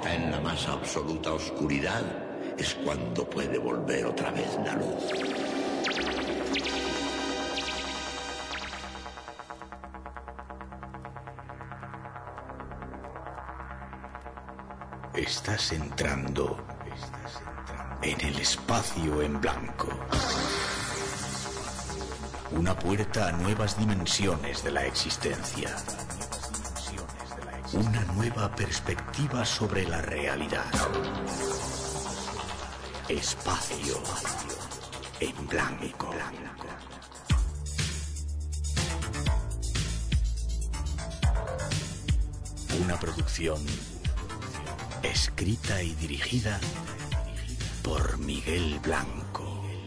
está en la más absoluta oscuridad, es cuando puede volver otra vez la luz. Estás entrando en el espacio en blanco. Una puerta a nuevas dimensiones de la existencia. Una nueva perspectiva sobre la realidad. Espacio en blanco. Una producción escrita y dirigida por Miguel Blanco.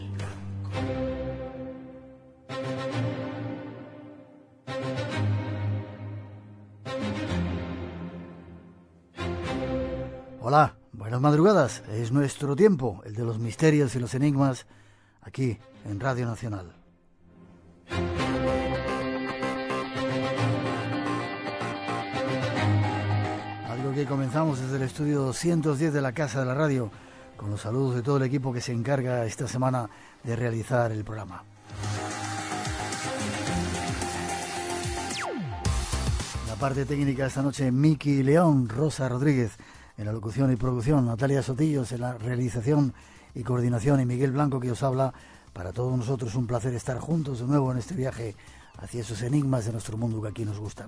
Hola, buenas madrugadas. Es nuestro tiempo, el de los misterios y los enigmas, aquí en Radio Nacional. Algo que comenzamos desde el estudio 210 de la Casa de la Radio, con los saludos de todo el equipo que se encarga esta semana de realizar el programa. En la parte técnica esta noche, Miki León, Rosa Rodríguez en la locución y producción, Natalia Sotillos en la realización y coordinación y Miguel Blanco que os habla. Para todos nosotros es un placer estar juntos de nuevo en este viaje hacia esos enigmas de nuestro mundo que aquí nos gustan.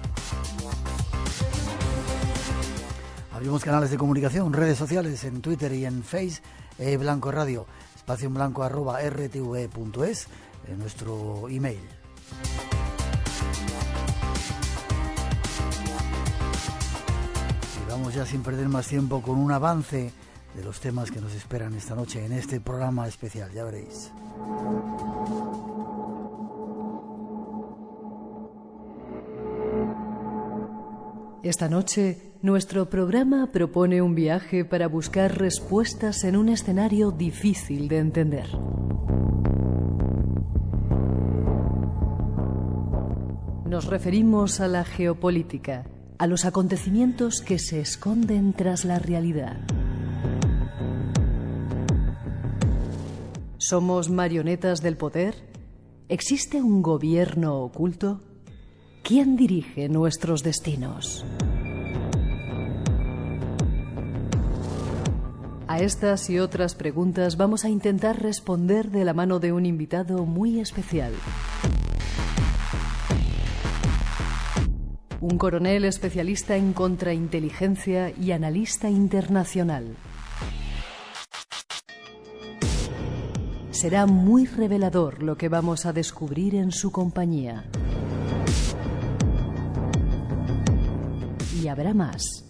Abrimos canales de comunicación, redes sociales en Twitter y en Face, Blanco Radio, espacio en blanco @rtve.es, en nuestro email. Y vamos ya sin perder más tiempo con un avance de los temas que nos esperan esta noche en este programa especial, ya veréis. Esta noche, nuestro programa propone un viaje para buscar respuestas en un escenario difícil de entender. Nos referimos a la geopolítica, a los acontecimientos que se esconden tras la realidad. ¿Somos marionetas del poder? ¿Existe un gobierno oculto? ¿Quién dirige nuestros destinos? A estas y otras preguntas vamos a intentar responder de la mano de un invitado muy especial. Un coronel especialista en contrainteligencia y analista internacional. Será muy revelador lo que vamos a descubrir en su compañía. Y habrá más.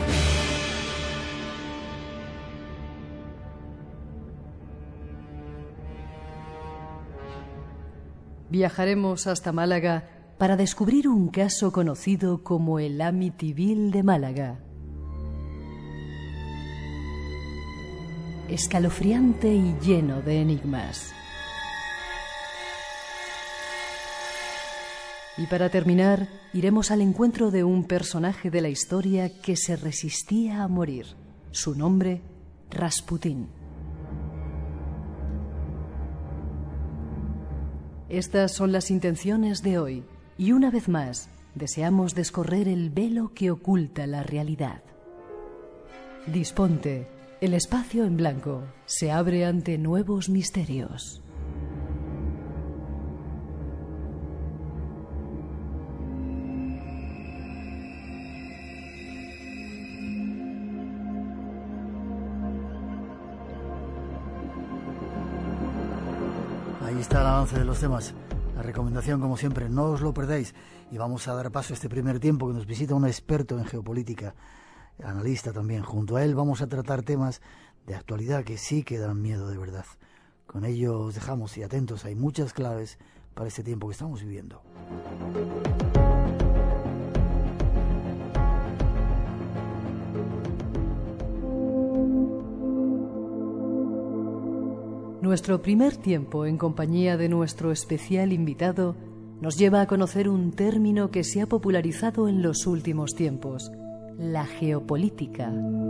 Viajaremos hasta Málaga para descubrir un caso conocido como el Amityville de Málaga. Escalofriante y lleno de enigmas. Y para terminar, iremos al encuentro de un personaje de la historia que se resistía a morir. Su nombre, Rasputín. Estas son las intenciones de hoy, y una vez más, deseamos descorrer el velo que oculta la realidad. Disponte, el espacio en blanco se abre ante nuevos misterios. Ahí está el avance de los temas. La recomendación, como siempre, no os lo perdáis. Y vamos a dar paso a este primer tiempo que nos visita un experto en geopolítica, analista también. Junto a él vamos a tratar temas de actualidad que sí que dan miedo de verdad. Con ello os dejamos y atentos, hay muchas claves para este tiempo que estamos viviendo. Nuestro primer tiempo en compañía de nuestro especial invitado nos lleva a conocer un término que se ha popularizado en los últimos tiempos, la geopolítica.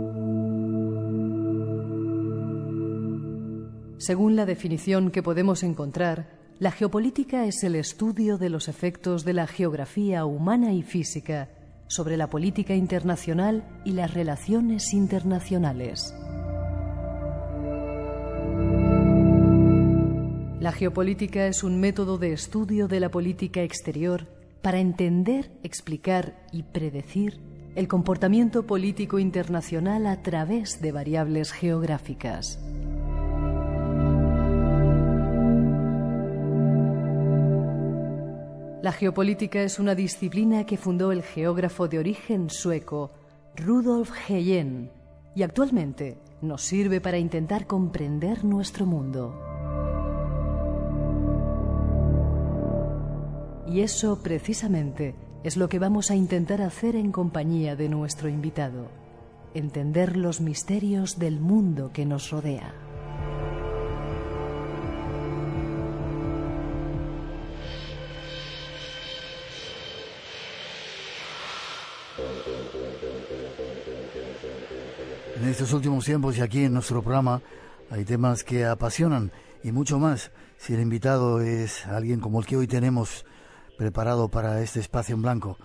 Según la definición que podemos encontrar, la geopolítica es el estudio de los efectos de la geografía humana y física sobre la política internacional y las relaciones internacionales. La geopolítica es un método de estudio de la política exterior para entender, explicar y predecir el comportamiento político internacional a través de variables geográficas. La geopolítica es una disciplina que fundó el geógrafo de origen sueco Rudolf Heyén y actualmente nos sirve para intentar comprender nuestro mundo. Y eso precisamente es lo que vamos a intentar hacer en compañía de nuestro invitado, entender los misterios del mundo que nos rodea. En estos últimos tiempos y aquí en nuestro programa hay temas que apasionan y mucho más si el invitado es alguien como el que hoy tenemos preparado para este espacio en blanco.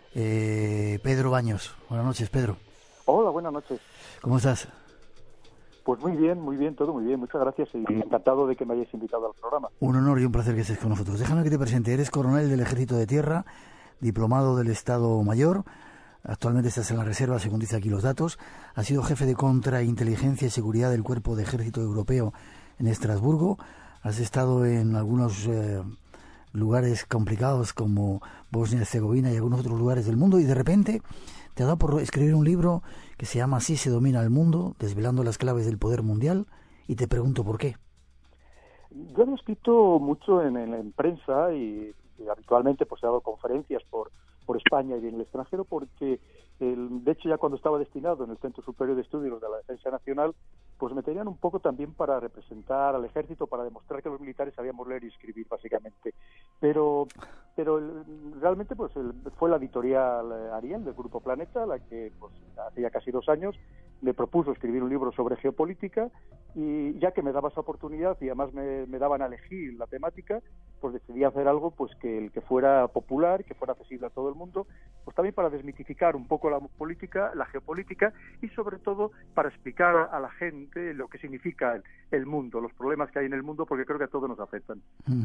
Pedro Baños. Buenas noches, Pedro. Hola, buenas noches. ¿Cómo estás? Pues muy bien, todo muy bien. Muchas gracias y encantado de que me hayáis invitado al programa. Un honor y un placer que estés con nosotros. Déjame que te presente. Eres coronel del Ejército de Tierra, diplomado del Estado Mayor. Actualmente estás en la reserva, según dice aquí los datos. Has sido jefe de contrainteligencia y seguridad del Cuerpo de Ejército Europeo en Estrasburgo. Has estado en algunos lugares complicados como Bosnia y Herzegovina y algunos otros lugares del mundo, y de repente te ha dado por escribir un libro que se llama Así se domina el mundo, desvelando las claves del poder mundial, y te pregunto por qué. Yo he escrito mucho en prensa y habitualmente pues he dado conferencias por España y en el extranjero porque, de hecho, ya cuando estaba destinado en el Centro Superior de Estudios de la Defensa Nacional, pues me tenían un poco también para representar al ejército, para demostrar que los militares sabíamos leer y escribir, básicamente. Pero realmente pues fue la editorial Ariel del Grupo Planeta la que pues hace ya casi 2 años me propuso escribir un libro sobre geopolítica, y ya que me daba esa oportunidad y además me daban a elegir la temática, pues decidí hacer algo pues que fuera popular, que fuera accesible a todo el mundo, pues también para desmitificar un poco la política, la geopolítica, y sobre todo para explicar a la gente lo que significa el mundo, los problemas que hay en el mundo, porque creo que a todos nos afectan.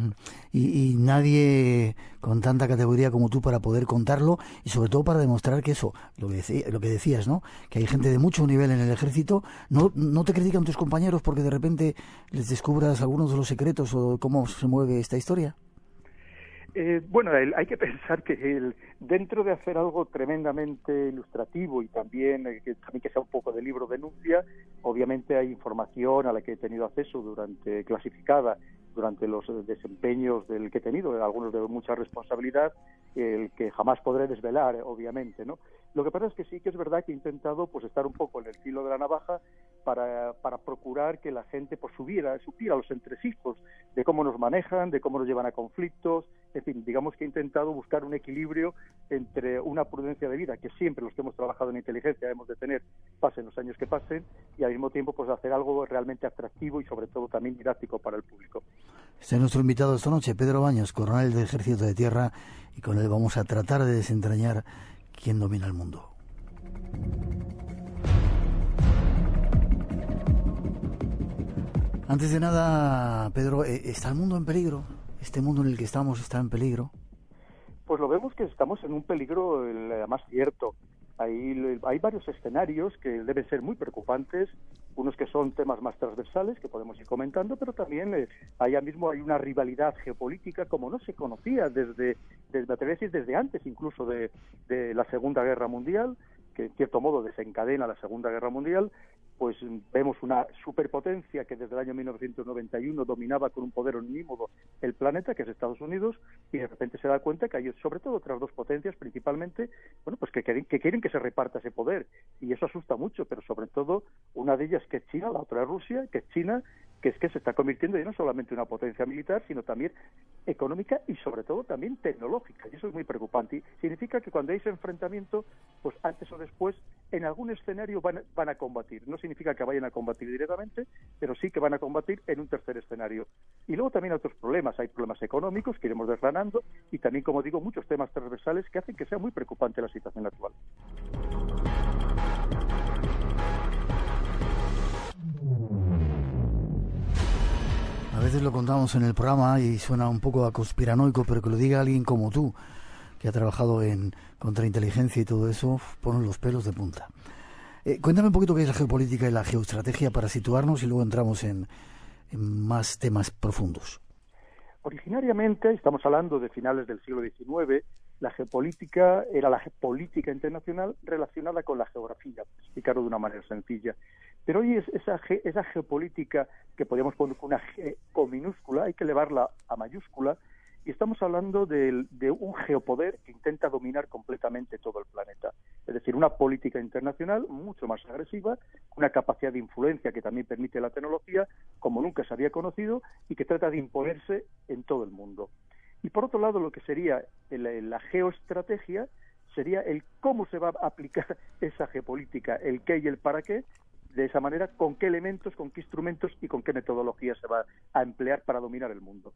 Y nadie con tanta categoría como tú para poder contarlo, y sobre todo para demostrar que eso, lo que decías, ¿no? Que hay gente de mucho nivel en el ejército. No te critican tus compañeros porque de repente les descubras algunos de los secretos o cómo se mueve esta historia. Bueno, hay que pensar que dentro de hacer algo tremendamente ilustrativo y también que sea un poco de libro denuncia, obviamente hay información a la que he tenido acceso clasificada durante los desempeños del que he tenido, algunos de mucha responsabilidad, el que jamás podré desvelar, obviamente, ¿no? Lo que pasa es que sí que es verdad que he intentado pues estar un poco en el filo de la navaja para procurar que la gente pues supiera los entresijos de cómo nos manejan, de cómo nos llevan a conflictos. En fin, digamos que he intentado buscar un equilibrio entre una prudencia de vida que siempre los que hemos trabajado en inteligencia debemos de tener, pasen los años que pasen, y al mismo tiempo pues hacer algo realmente atractivo y sobre todo también didáctico para el público. Este es nuestro invitado esta noche, Pedro Baños, coronel del Ejército de Tierra, y con él vamos a tratar de desentrañar quién domina el mundo. Antes de nada, Pedro, ¿está el mundo en peligro? ¿Este mundo en el que estamos está en peligro? Pues lo vemos que estamos en un peligro más cierto. Hay varios escenarios que deben ser muy preocupantes, unos que son temas más transversales que podemos ir comentando, pero también allá mismo hay una rivalidad geopolítica como no se conocía desde antes incluso de la Segunda Guerra Mundial, que en cierto modo desencadena la Segunda Guerra Mundial. Pues vemos una superpotencia que desde el año 1991 dominaba con un poder omnímodo el planeta, que es Estados Unidos, y de repente se da cuenta que hay sobre todo otras dos potencias principalmente, bueno, pues que quieren que se reparta ese poder, y eso asusta mucho, pero sobre todo una de ellas que es China, la otra es Rusia, que es China, que es que se está convirtiendo ya no solamente en una potencia militar, sino también económica y sobre todo también tecnológica. Y eso es muy preocupante. Y significa que cuando hay ese enfrentamiento, pues antes o después, en algún escenario van a combatir. No significa que vayan a combatir directamente, pero sí que van a combatir en un tercer escenario. Y luego también hay otros problemas. Hay problemas económicos que iremos desgranando y también, como digo, muchos temas transversales que hacen que sea muy preocupante la situación actual. A veces lo contamos en el programa y suena un poco a conspiranoico, pero que lo diga alguien como tú, que ha trabajado en contrainteligencia y todo eso, pone los pelos de punta. Cuéntame un poquito qué es la geopolítica y la geoestrategia para situarnos y luego entramos en más temas profundos. Originariamente, estamos hablando de finales del siglo XIX, la geopolítica era la política internacional relacionada con la geografía, para explicarlo de una manera sencilla. Pero hoy esa geopolítica que podríamos poner con una G con minúscula, hay que elevarla a mayúscula, y estamos hablando de un geopoder que intenta dominar completamente todo el planeta. Es decir, una política internacional mucho más agresiva, una capacidad de influencia que también permite la tecnología, como nunca se había conocido, y que trata de imponerse en todo el mundo. Y por otro lado, lo que sería la geoestrategia sería el cómo se va a aplicar esa geopolítica, el qué y el para qué, de esa manera, con qué elementos, con qué instrumentos y con qué metodología se va a emplear para dominar el mundo.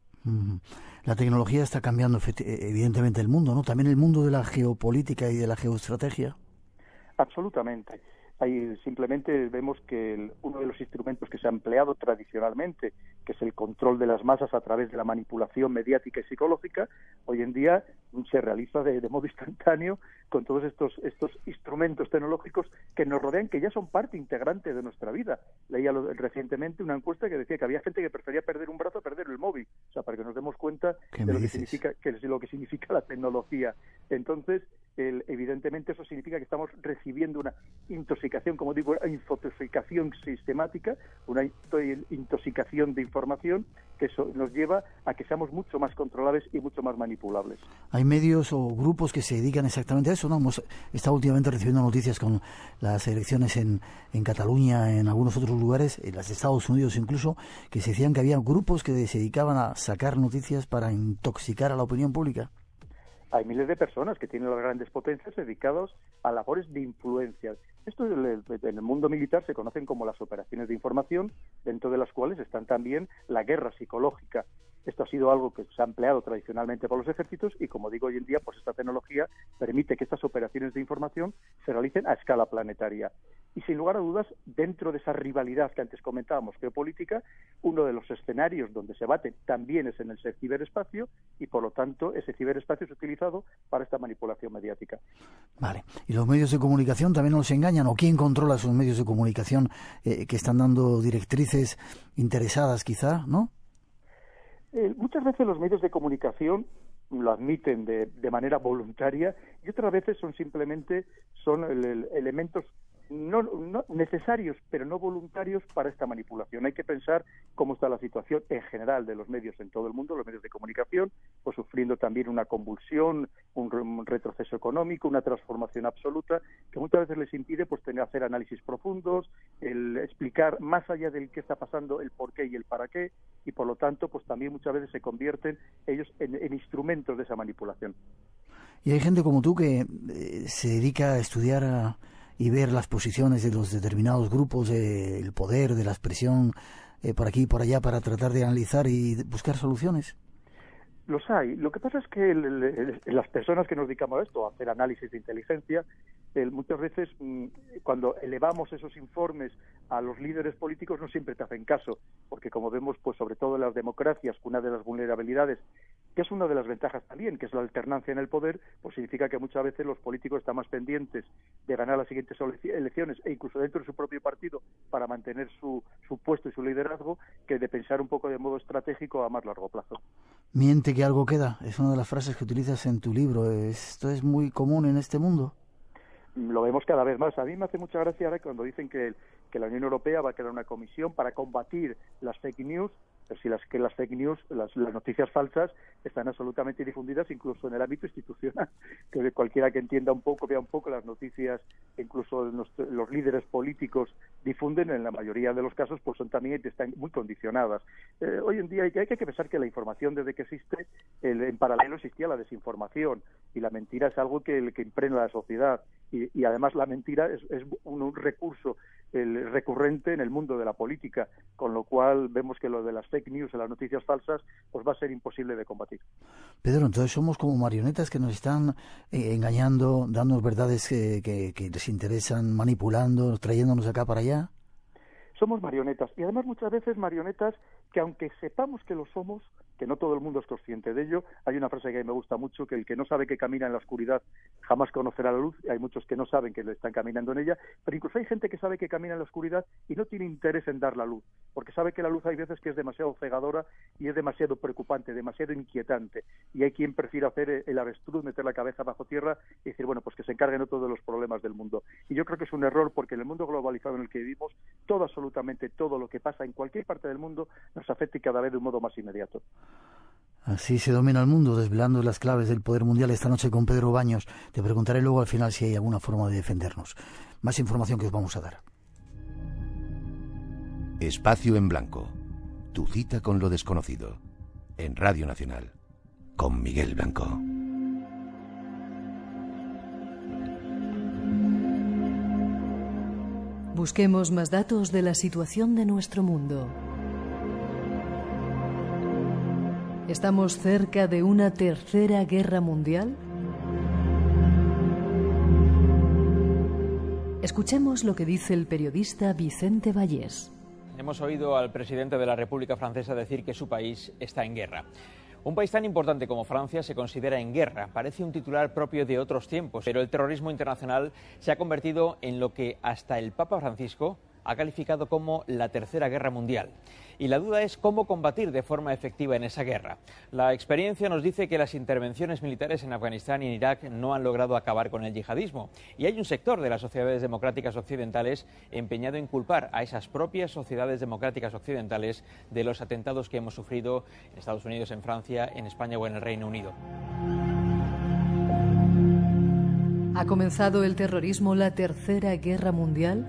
La tecnología está cambiando evidentemente el mundo, ¿no? También el mundo de la geopolítica y de la geoestrategia. Absolutamente. Ahí simplemente vemos que uno de los instrumentos que se ha empleado tradicionalmente, que es el control de las masas a través de la manipulación mediática y psicológica, hoy en día se realiza de modo instantáneo con todos estos instrumentos tecnológicos que nos rodean, que ya son parte integrante de nuestra vida. Leía recientemente una encuesta que decía que había gente que prefería perder un brazo a perder el móvil, o sea, para que nos demos cuenta de lo que significa la tecnología. Entonces, evidentemente eso significa que estamos recibiendo una intoxicación, como digo, una infoxicación sistemática, una intoxicación de información que eso nos lleva a que seamos mucho más controlables y mucho más manipulables. Hay medios o grupos que se dedican exactamente a eso, ¿no? Hemos estado últimamente recibiendo noticias con las elecciones en Cataluña, en algunos otros lugares, en las de Estados Unidos incluso, que se decían que había grupos que se dedicaban a sacar noticias para intoxicar a la opinión pública. Hay miles de personas que tienen las grandes potencias dedicados a labores de influencia. Esto en el mundo militar se conocen como las operaciones de información, dentro de las cuales están también la guerra psicológica. Esto ha sido algo que se ha empleado tradicionalmente por los ejércitos y, como digo, hoy en día, pues esta tecnología permite que estas operaciones de información se realicen a escala planetaria. Y sin lugar a dudas, dentro de esa rivalidad que antes comentábamos, geopolítica, uno de los escenarios donde se bate también es en el ciberespacio y, por lo tanto, ese ciberespacio es utilizado para esta manipulación mediática. Vale. ¿Y los medios de comunicación también nos engañan? ¿O quién controla esos medios de comunicación que están dando directrices interesadas, quizá, no? Muchas veces los medios de comunicación lo admiten de manera voluntaria y otras veces son elementos no necesarios, pero no voluntarios para esta manipulación. Hay que pensar cómo está la situación en general de los medios en todo el mundo, los medios de comunicación, pues sufriendo también una convulsión, un retroceso económico, una transformación absoluta, que muchas veces les impide pues hacer análisis profundos, el explicar más allá del qué está pasando, el por qué y el para qué, y por lo tanto pues también muchas veces se convierten ellos en instrumentos de esa manipulación. Y hay gente como tú que se dedica a estudiar y ver las posiciones de los determinados grupos, el poder, de la expresión, por aquí y por allá, para tratar de analizar y buscar soluciones. Los hay. Lo que pasa es que las personas que nos dedicamos a esto, a hacer análisis de inteligencia, muchas veces cuando elevamos esos informes a los líderes políticos no siempre te hacen caso, porque como vemos, pues sobre todo en las democracias, una de las vulnerabilidades, que es una de las ventajas también, que es la alternancia en el poder, pues significa que muchas veces los políticos están más pendientes de ganar las siguientes elecciones e incluso dentro de su propio partido para mantener su puesto y su liderazgo, que de pensar un poco de modo estratégico a más largo plazo. Miente que algo queda, es una de las frases que utilizas en tu libro. ¿Esto es muy común en este mundo? Lo vemos cada vez más. A mí me hace mucha gracia ahora cuando dicen que la Unión Europea va a crear una comisión para combatir las fake news, pero si las fake news, las noticias falsas, están absolutamente difundidas incluso en el ámbito institucional, que cualquiera que entienda un poco, vea un poco las noticias, incluso los líderes políticos difunden, en la mayoría de los casos, pues son también, están muy condicionadas. Hoy en día hay que pensar que la información, desde que existe, en paralelo existía la desinformación, y la mentira es algo que impregna a la sociedad, y además la mentira es un recurso recurrente en el mundo de la política, con lo cual vemos que lo de las fake news, las noticias falsas, pues va a ser imposible de combatir. Pedro, entonces somos como marionetas que nos están engañando, dándonos verdades que les interesan, manipulando, trayéndonos de acá para allá. Somos marionetas, y además muchas veces marionetas que, aunque sepamos que lo somos, que no todo el mundo es consciente de ello. Hay una frase que a mí me gusta mucho, que el que no sabe que camina en la oscuridad jamás conocerá la luz. Hay muchos que no saben que le están caminando en ella, pero incluso hay gente que sabe que camina en la oscuridad y no tiene interés en dar la luz, porque sabe que la luz hay veces que es demasiado cegadora y es demasiado preocupante, demasiado inquietante, y hay quien prefiere hacer el avestruz, meter la cabeza bajo tierra y decir, bueno, pues que se encarguen otros de los problemas del mundo. Y yo creo que es un error, porque en el mundo globalizado en el que vivimos, absolutamente todo lo que pasa en cualquier parte del mundo nos afecta, y cada vez de un modo más inmediato. Así se domina el mundo, desvelando las claves del poder mundial esta noche con Pedro Baños. Te preguntaré luego al final si hay alguna forma de defendernos. Más información que os vamos a dar. Espacio en Blanco. Tu cita con lo desconocido. En Radio Nacional. Con Miguel Blanco. Busquemos más datos de la situación de nuestro mundo. ¿Estamos cerca de una tercera guerra mundial? Escuchemos lo que dice el periodista Vicente Vallés. Hemos oído al presidente de la República Francesa decir que su país está en guerra. Un país tan importante como Francia se considera en guerra. Parece un titular propio de otros tiempos, pero el terrorismo internacional se ha convertido en lo que hasta el Papa Francisco ha calificado como la Tercera Guerra Mundial. Y la duda es cómo combatir de forma efectiva en esa guerra. La experiencia nos dice que las intervenciones militares en Afganistán y en Irak no han logrado acabar con el yihadismo. Y hay un sector de las sociedades democráticas occidentales empeñado en culpar a esas propias sociedades democráticas occidentales de los atentados que hemos sufrido en Estados Unidos, en Francia, en España o en el Reino Unido. ¿Ha comenzado el terrorismo la Tercera Guerra Mundial?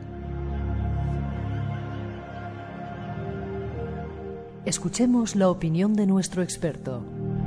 Escuchemos la opinión de nuestro experto.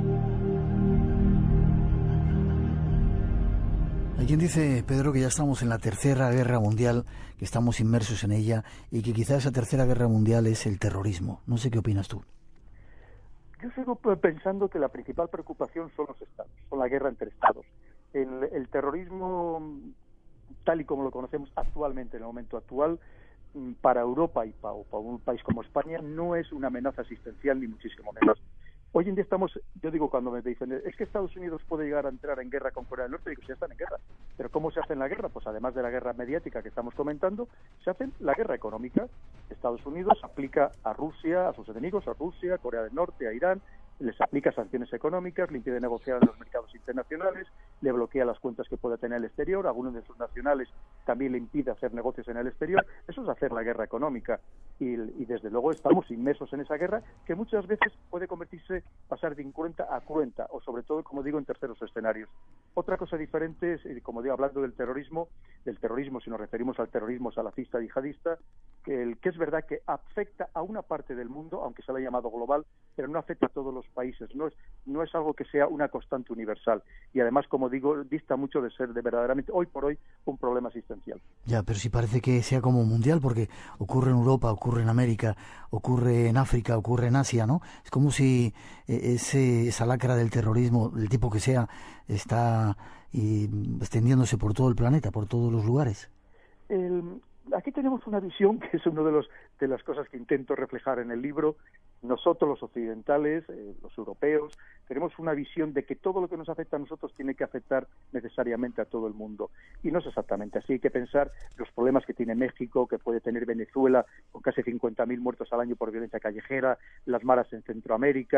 Hay quien dice, Pedro, que ya estamos en la Tercera Guerra Mundial, que estamos inmersos en ella y que quizás esa Tercera Guerra Mundial es el terrorismo. No sé qué opinas tú. Yo sigo pensando que la principal preocupación son los estados, son la guerra entre estados. El terrorismo, tal y como lo conocemos actualmente, en el momento actual, para Europa y para un país como España, no es una amenaza existencial, ni muchísimo menos. Hoy en día estamos, yo digo, cuando me dicen, es que Estados Unidos puede llegar a entrar en guerra con Corea del Norte, digo, ya están en guerra. ¿Pero cómo se hace en la guerra? Pues además de la guerra mediática que estamos comentando, se hace la guerra económica. Estados Unidos aplica a Rusia, a sus enemigos, a Rusia, a Corea del Norte, a Irán, les aplica sanciones económicas, le impide negociar en los mercados internacionales, le bloquea las cuentas que pueda tener el exterior, a algunos de sus nacionales también le impide hacer negocios en el exterior. Eso es hacer la guerra económica, y desde luego estamos inmersos en esa guerra, que muchas veces puede convertirse, pasar de incruenta a cruenta, o sobre todo, como digo, en terceros escenarios. Otra cosa diferente es, como digo, hablando del terrorismo, si nos referimos al terrorismo salafista yihadista, que es verdad que afecta a una parte del mundo, aunque se le ha llamado global, pero no afecta a todos los países, no es algo que sea una constante universal, y además, como digo, dista mucho de ser verdaderamente, hoy por hoy, un problema existencial. Ya, pero sí parece que sea como mundial, porque ocurre en Europa, ocurre en América, ocurre en África, ocurre en Asia, ¿no? Es como si esa lacra del terrorismo, del tipo que sea, está extendiéndose por todo el planeta, por todos los lugares. Aquí tenemos una visión que es una de las cosas que intento reflejar en el libro. Nosotros, los occidentales, los europeos, tenemos una visión de que todo lo que nos afecta a nosotros tiene que afectar necesariamente a todo el mundo. Y no es exactamente así. Hay que pensar los problemas que tiene México, que puede tener Venezuela, con casi 50.000 muertos al año por violencia callejera, las maras en Centroamérica.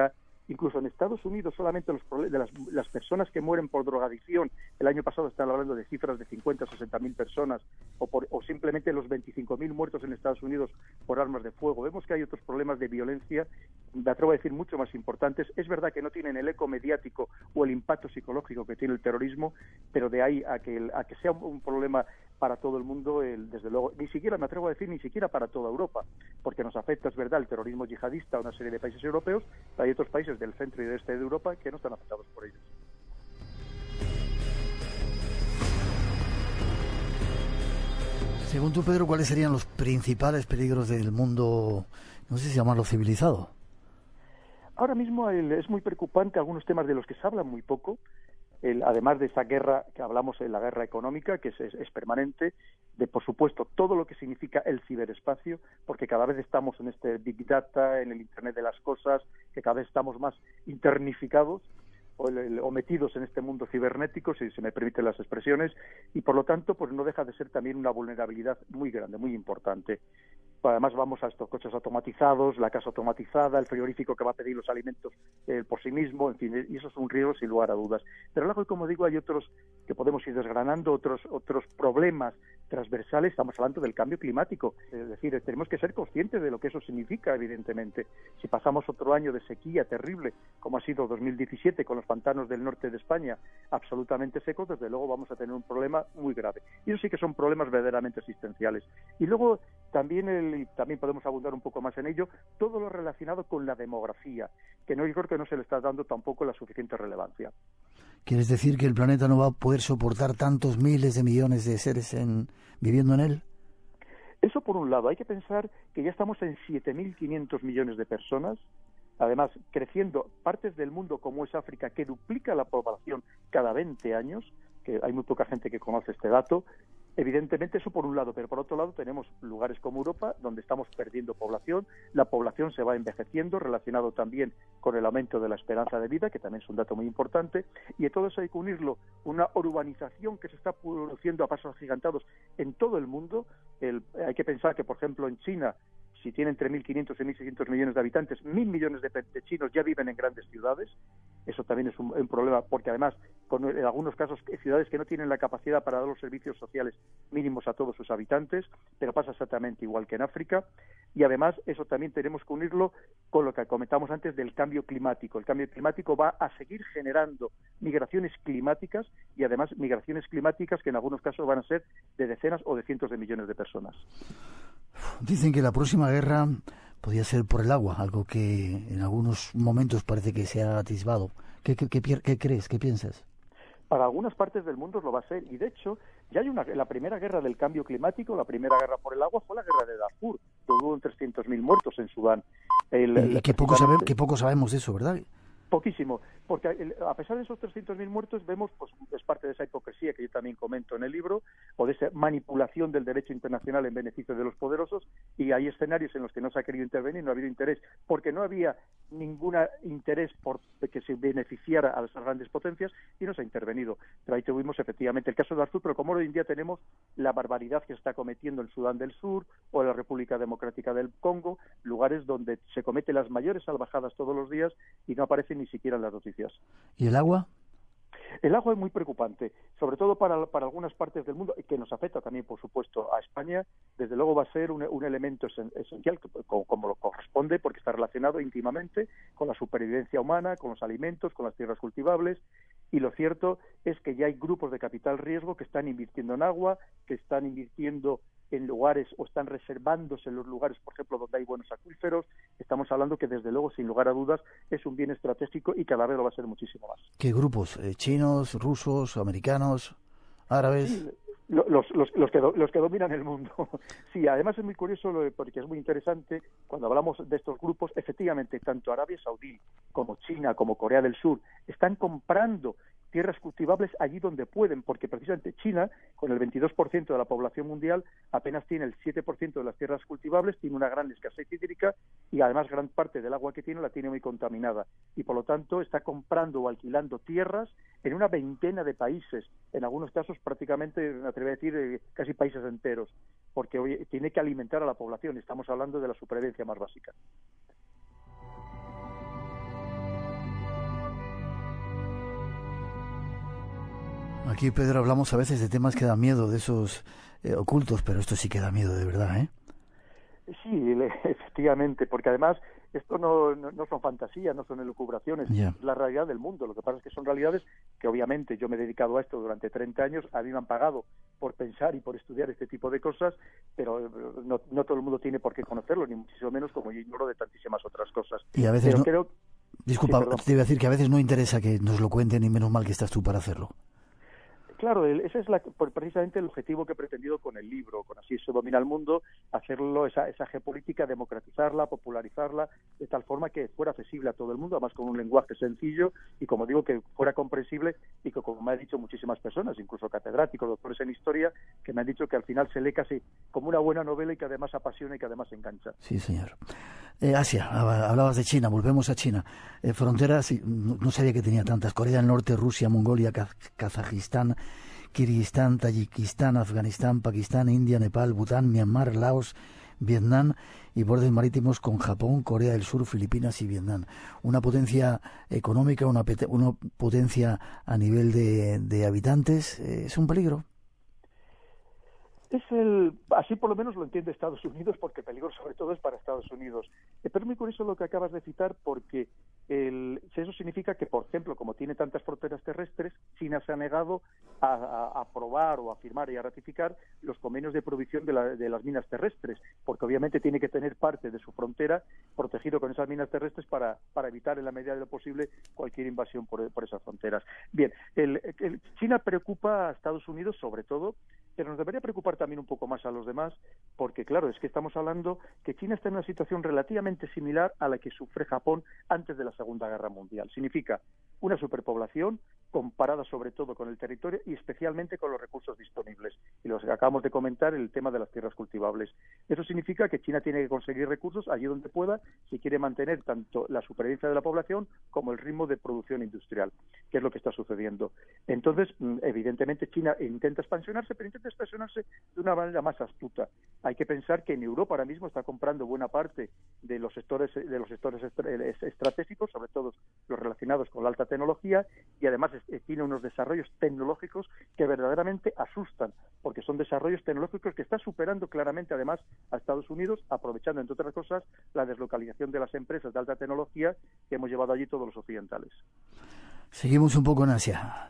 Incluso en Estados Unidos solamente las personas que mueren por drogadicción, el año pasado están hablando de cifras de 50 o 60 mil personas, o simplemente los 25.000 muertos en Estados Unidos por armas de fuego. Vemos que hay otros problemas de violencia, me atrevo a decir, mucho más importantes. Es verdad que no tienen el eco mediático o el impacto psicológico que tiene el terrorismo, pero de ahí a que sea un problema para todo el mundo, desde luego, ni siquiera, me atrevo a decir, ni siquiera para toda Europa, porque nos afecta, es verdad, el terrorismo yihadista a una serie de países europeos, pero hay otros países del centro y del este de Europa que no están afectados por ellos. Según tú, Pedro, ¿cuáles serían los principales peligros del mundo, no sé si llamarlo civilizado? Ahora mismo es muy preocupante algunos temas de los que se habla muy poco, además de esa guerra que hablamos, la guerra económica, que es permanente, de, por supuesto, todo lo que significa el ciberespacio, porque cada vez estamos en este Big Data, en el Internet de las cosas, que cada vez estamos más internificados o metidos en este mundo cibernético, si se me permiten las expresiones, y por lo tanto, pues no deja de ser también una vulnerabilidad muy grande, muy importante. Además vamos a estos coches automatizados, la casa automatizada, el frigorífico que va a pedir los alimentos por sí mismo, en fin, y eso es un riesgo sin lugar a dudas. Pero luego, como digo, hay otros que podemos ir desgranando, otros problemas transversales. Estamos hablando del cambio climático, es decir, tenemos que ser conscientes de lo que eso significa, evidentemente. Si pasamos otro año de sequía terrible, como ha sido 2017, con los pantanos del norte de España absolutamente secos, desde luego vamos a tener un problema muy grave. Y eso sí que son problemas verdaderamente existenciales. Y luego también podemos abundar un poco más en ello, todo lo relacionado con la demografía, que yo creo que no se le está dando tampoco la suficiente relevancia. ¿Quieres decir que el planeta no va a poder soportar tantos miles de millones de seres viviendo en él? Eso por un lado. Hay que pensar que ya estamos en 7.500 millones de personas, además creciendo partes del mundo como es África, que duplica la población cada 20 años, que hay muy poca gente que conoce este dato. Evidentemente eso por un lado, pero por otro lado tenemos lugares como Europa donde estamos perdiendo población, la población se va envejeciendo, relacionado también con el aumento de la esperanza de vida, que también es un dato muy importante, y a todo eso hay que unirlo una urbanización que se está produciendo a pasos agigantados en todo el mundo. Hay que pensar que, por ejemplo, en China, si tiene entre 1.500 y 1.600 millones de habitantes, 1.000 millones de chinos ya viven en grandes ciudades. Eso también es un problema, porque además, en algunos casos, ciudades que no tienen la capacidad para dar los servicios sociales mínimos a todos sus habitantes, pero pasa exactamente igual que en África. Y además, eso también tenemos que unirlo con lo que comentamos antes del cambio climático. El cambio climático va a seguir generando migraciones climáticas, y además migraciones climáticas que en algunos casos van a ser de decenas o de cientos de millones de personas. Dicen que la próxima guerra podría ser por el agua, algo que en algunos momentos parece que se ha atisbado. ¿Qué crees? ¿Qué piensas? Para algunas partes del mundo lo va a ser, y de hecho ya hay la primera guerra del cambio climático, la primera guerra por el agua fue la guerra de Darfur, que hubo 300.000 muertos en Sudán. Y que poco sabemos de eso, ¿verdad? Poquísimo, porque a pesar de esos 300.000 muertos vemos, pues es parte de esa hipocresía que yo también comento en el libro, o de esa manipulación del derecho internacional en beneficio de los poderosos, y hay escenarios en los que no se ha querido intervenir, no ha habido interés, porque no había ningún interés por que se beneficiara a las grandes potencias, y no se ha intervenido. Pero ahí tuvimos efectivamente el caso de Darfur, pero como hoy en día tenemos la barbaridad que se está cometiendo en Sudán del Sur o en la República Democrática del Congo, lugares donde se cometen las mayores salvajadas todos los días y no aparecen ni siquiera en las noticias. ¿Y el agua? El agua es muy preocupante, sobre todo para algunas partes del mundo, que nos afecta también, por supuesto, a España. Desde luego va a ser un elemento esencial, como lo corresponde, porque está relacionado íntimamente con la supervivencia humana, con los alimentos, con las tierras cultivables, y lo cierto es que ya hay grupos de capital riesgo que están invirtiendo en agua, que están invirtiendo en lugares o están reservándose en los lugares, por ejemplo, donde hay buenos acuíferos. Estamos hablando que, desde luego, sin lugar a dudas, es un bien estratégico y cada vez lo va a ser muchísimo más. ¿Qué grupos? ¿Chinos, rusos, americanos, árabes? Sí, los que dominan el mundo. Sí, además es muy curioso porque es muy interesante cuando hablamos de estos grupos. Efectivamente, tanto Arabia Saudí como China como Corea del Sur están comprando tierras cultivables allí donde pueden, porque precisamente China, con el 22% de la población mundial, apenas tiene el 7% de las tierras cultivables, tiene una gran escasez hídrica y además gran parte del agua que tiene la tiene muy contaminada, y por lo tanto está comprando o alquilando tierras en una veintena de países, en algunos casos prácticamente, me atrevo a decir, casi países enteros, porque hoy tiene que alimentar a la población. Estamos hablando de la supervivencia más básica. Aquí, Pedro, hablamos a veces de temas que dan miedo, de esos ocultos, pero esto sí que da miedo de verdad, ¿eh? Sí, efectivamente, porque además esto no son fantasías, no son elucubraciones, es la realidad del mundo. Lo que pasa es que son realidades que obviamente yo me he dedicado a esto durante 30 años, a mí me han pagado por pensar y por estudiar este tipo de cosas, pero no todo el mundo tiene por qué conocerlo, ni muchísimo menos como yo ignoro de tantísimas otras cosas. Y a veces pero no... creo... Disculpa, sí, te iba a decir que a veces no interesa que nos lo cuenten y menos mal que estás tú para hacerlo. Claro, ese es precisamente el objetivo que he pretendido con el libro, con Así se domina el mundo, hacerlo esa geopolítica, democratizarla, popularizarla, de tal forma que fuera accesible a todo el mundo, además con un lenguaje sencillo y, como digo, que fuera comprensible y que, como me han dicho muchísimas personas, incluso catedráticos, doctores en historia, que me han dicho que al final se lee casi como una buena novela y que además apasiona y que además engancha. Sí, señor. Asia, hablabas de China, volvemos a China. Fronteras, no sabía que tenía tantas. Corea del Norte, Rusia, Mongolia, Kazajistán, Kirguistán, Tayikistán, Afganistán, Pakistán, India, Nepal, Bután, Myanmar, Laos, Vietnam y bordes marítimos con Japón, Corea del Sur, Filipinas y Vietnam. Una potencia económica, una potencia a nivel de habitantes. ¿Es un peligro? Así por lo menos lo entiende Estados Unidos, porque el peligro sobre todo es para Estados Unidos. Pero es muy curioso lo que acabas de citar, porque eso significa que, por ejemplo, como tiene tantas fronteras terrestres, China se ha negado a aprobar o a firmar y a ratificar los convenios de provisión de las minas terrestres, porque obviamente tiene que tener parte de su frontera protegido con esas minas terrestres para evitar en la medida de lo posible cualquier invasión por esas fronteras. Bien, China preocupa a Estados Unidos sobre todo, pero nos debería preocupar también un poco más a los demás, porque claro, es que estamos hablando que China está en una situación relativamente similar a la que sufre Japón antes de la Segunda Guerra Mundial. Significa una superpoblación comparada sobre todo con el territorio y especialmente con los recursos disponibles. Y los que acabamos de comentar, el tema de las tierras cultivables. Eso significa que China tiene que conseguir recursos allí donde pueda si quiere mantener tanto la supervivencia de la población como el ritmo de producción industrial, que es lo que está sucediendo. Entonces, evidentemente, China intenta expansionarse, pero intenta expansionarse de una manera más astuta. Hay que pensar que en Europa ahora mismo está comprando buena parte de los sectores estratégicos, sobre todo los relacionados con la alta tecnología, y además tiene unos desarrollos tecnológicos que verdaderamente asustan, porque son desarrollos tecnológicos que están superando claramente además a Estados Unidos, aprovechando entre otras cosas la deslocalización de las empresas de alta tecnología que hemos llevado allí todos los occidentales. Seguimos un poco en Asia.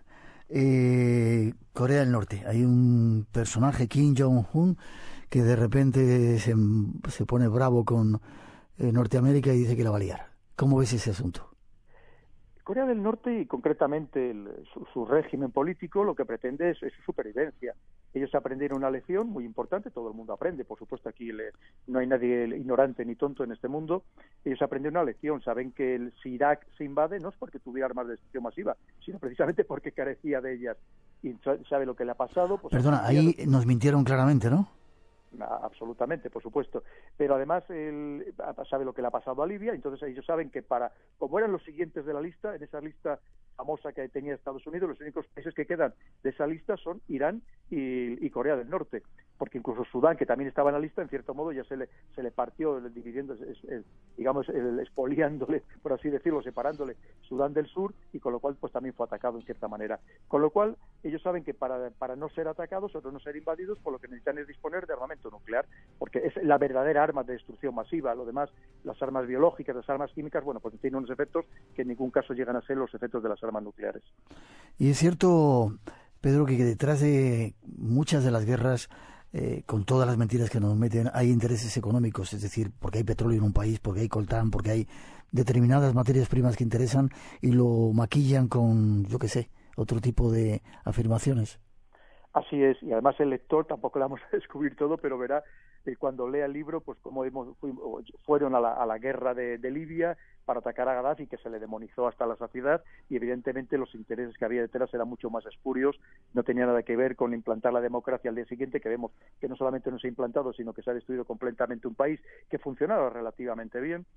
Corea del Norte. Hay un personaje, Kim Jong-un, que de repente se pone bravo con Norteamérica y dice que la va a liar. ¿Cómo ves ese asunto? Corea del Norte y concretamente su régimen político lo que pretende es su supervivencia. Ellos aprendieron una lección muy importante, todo el mundo aprende, por supuesto aquí no hay nadie ignorante ni tonto en este mundo. Ellos aprendieron una lección, saben que si Irak se invade no es porque tuviera armas de destrucción masiva, sino precisamente porque carecía de ellas. Y sabe lo que le ha pasado. Pues perdona, ahí nos mintieron claramente, ¿no? Absolutamente, por supuesto, pero además él sabe lo que le ha pasado a Libia, entonces ellos saben que como eran los siguientes de la lista, en esa lista famosa que tenía Estados Unidos, los únicos países que quedan de esa lista son Irán y Corea del Norte, porque incluso Sudán, que también estaba en la lista, en cierto modo ya se le partió, dividiendo, digamos, expoliándole, por así decirlo, separándole Sudán del Sur, y con lo cual pues también fue atacado en cierta manera. Con lo cual ellos saben que para no ser atacados o no ser invadidos, pues lo que necesitan es disponer de armamento nuclear, porque es la verdadera arma de destrucción masiva. Lo demás, las armas biológicas, las armas químicas, bueno, pues tienen unos efectos que en ningún caso llegan a ser los efectos de las armas nucleares. Y es cierto, Pedro, que detrás de muchas de las guerras, con todas las mentiras que nos meten, hay intereses económicos, es decir, porque hay petróleo en un país, porque hay coltán, porque hay determinadas materias primas que interesan y lo maquillan con, yo qué sé, otro tipo de afirmaciones. Así es, y además el lector, tampoco le vamos a descubrir todo, pero verá cuando lea el libro, pues como fueron a la guerra de Libia para atacar a Gaddafi, que se le demonizó hasta la saciedad, y evidentemente los intereses que había detrás eran mucho más espurios, no tenía nada que ver con implantar la democracia al día siguiente, que vemos que no solamente no se ha implantado, sino que se ha destruido completamente un país que funcionaba relativamente bien.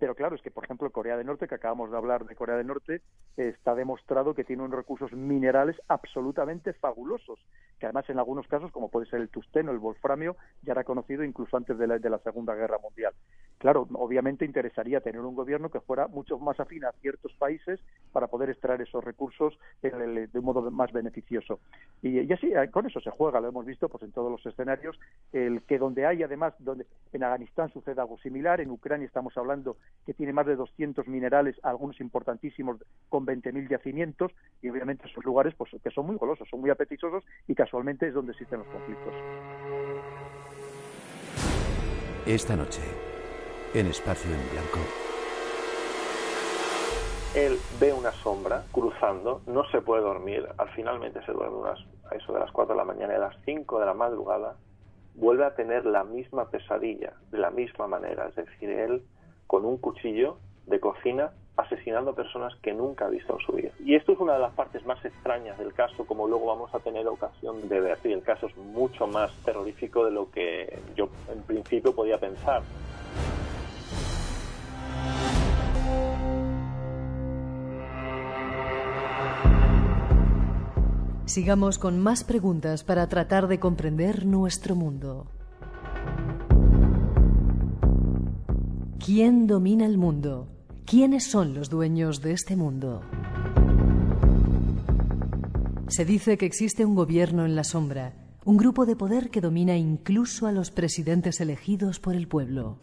Pero claro, es que, por ejemplo, Corea del Norte, que acabamos de hablar de Corea del Norte, está demostrado que tiene unos recursos minerales absolutamente fabulosos, que además en algunos casos, como puede ser el tungsteno, el wolframio, ya era conocido incluso antes de la Segunda Guerra Mundial. Claro, obviamente interesaría tener un gobierno que fuera mucho más afín a ciertos países para poder extraer esos recursos de un modo más beneficioso. Y así, con eso se juega, lo hemos visto pues en todos los escenarios, el que donde hay además, donde en Afganistán sucede algo similar, en Ucrania estamos hablando que tiene más de 200 minerales, algunos importantísimos, con 20.000 yacimientos, y obviamente esos lugares pues que son muy golosos, son muy apetitosos, y casualmente es donde existen los conflictos. Esta noche, en Espacio en Blanco. Él ve una sombra cruzando, no se puede dormir, finalmente se duerme a eso de las 4 de la mañana, y a las 5 de la madrugada vuelve a tener la misma pesadilla, de la misma manera, es decir, él con un cuchillo de cocina asesinando personas que nunca ha visto en su vida. Y esto es una de las partes más extrañas del caso, como luego vamos a tener ocasión de ver. Y el caso es mucho más terrorífico de lo que yo en principio podía pensar. Sigamos con más preguntas para tratar de comprender nuestro mundo. ¿Quién domina el mundo? ¿Quiénes son los dueños de este mundo? Se dice que existe un gobierno en la sombra, un grupo de poder que domina incluso a los presidentes elegidos por el pueblo.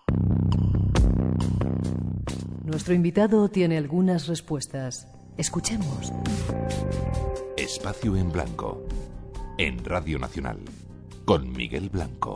Nuestro invitado tiene algunas respuestas. Escuchemos. Espacio en Blanco, en Radio Nacional, con Miguel Blanco.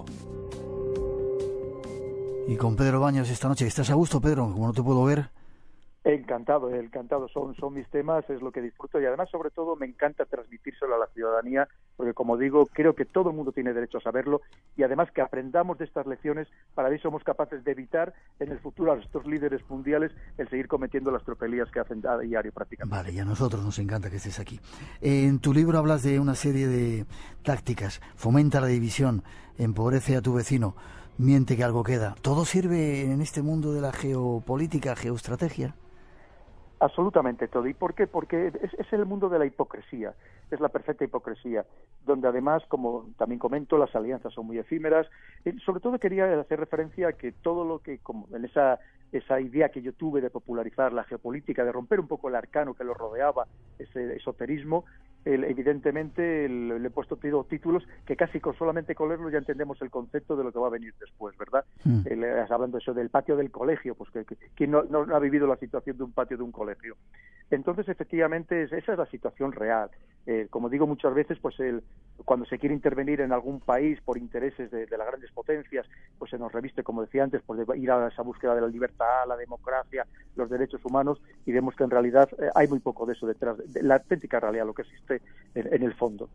Y con Pedro Baños esta noche. ¿Estás a gusto, Pedro? Como no te puedo ver. Encantado. Son mis temas, es lo que disfruto, y además, sobre todo, me encanta transmitírselo a la ciudadanía, porque, como digo, creo que todo el mundo tiene derecho a saberlo, y además que aprendamos de estas lecciones para ver si somos capaces de evitar en el futuro a estos líderes mundiales el seguir cometiendo las tropelías que hacen a diario prácticamente. Vale, y a nosotros nos encanta que estés aquí. En tu libro hablas de una serie de tácticas. Fomenta la división, empobrece a tu vecino, miente que algo queda. ¿Todo sirve en este mundo de la geopolítica, geoestrategia? Absolutamente todo. ¿Y por qué? Porque es el mundo de la hipocresía, es la perfecta hipocresía, donde además, como también comento, las alianzas son muy efímeras. Sobre todo quería hacer referencia a que todo lo que, como en esa idea que yo tuve de popularizar la geopolítica, de romper un poco el arcano que lo rodeaba, ese esoterismo, evidentemente le he puesto títulos que casi solamente con leerlos ya entendemos el concepto de lo que va a venir después, ¿verdad? Hablando eso del patio del colegio, pues ¿quién no ha vivido la situación de un patio de un colegio? Entonces, efectivamente, esa es la situación real. Como digo muchas veces, pues cuando se quiere intervenir en algún país por intereses de las grandes potencias, pues se nos reviste, como decía antes, pues de ir a esa búsqueda de la libertad, la democracia, los derechos humanos, y vemos que en realidad hay muy poco de eso detrás, de la auténtica realidad, lo que existe en el fondo.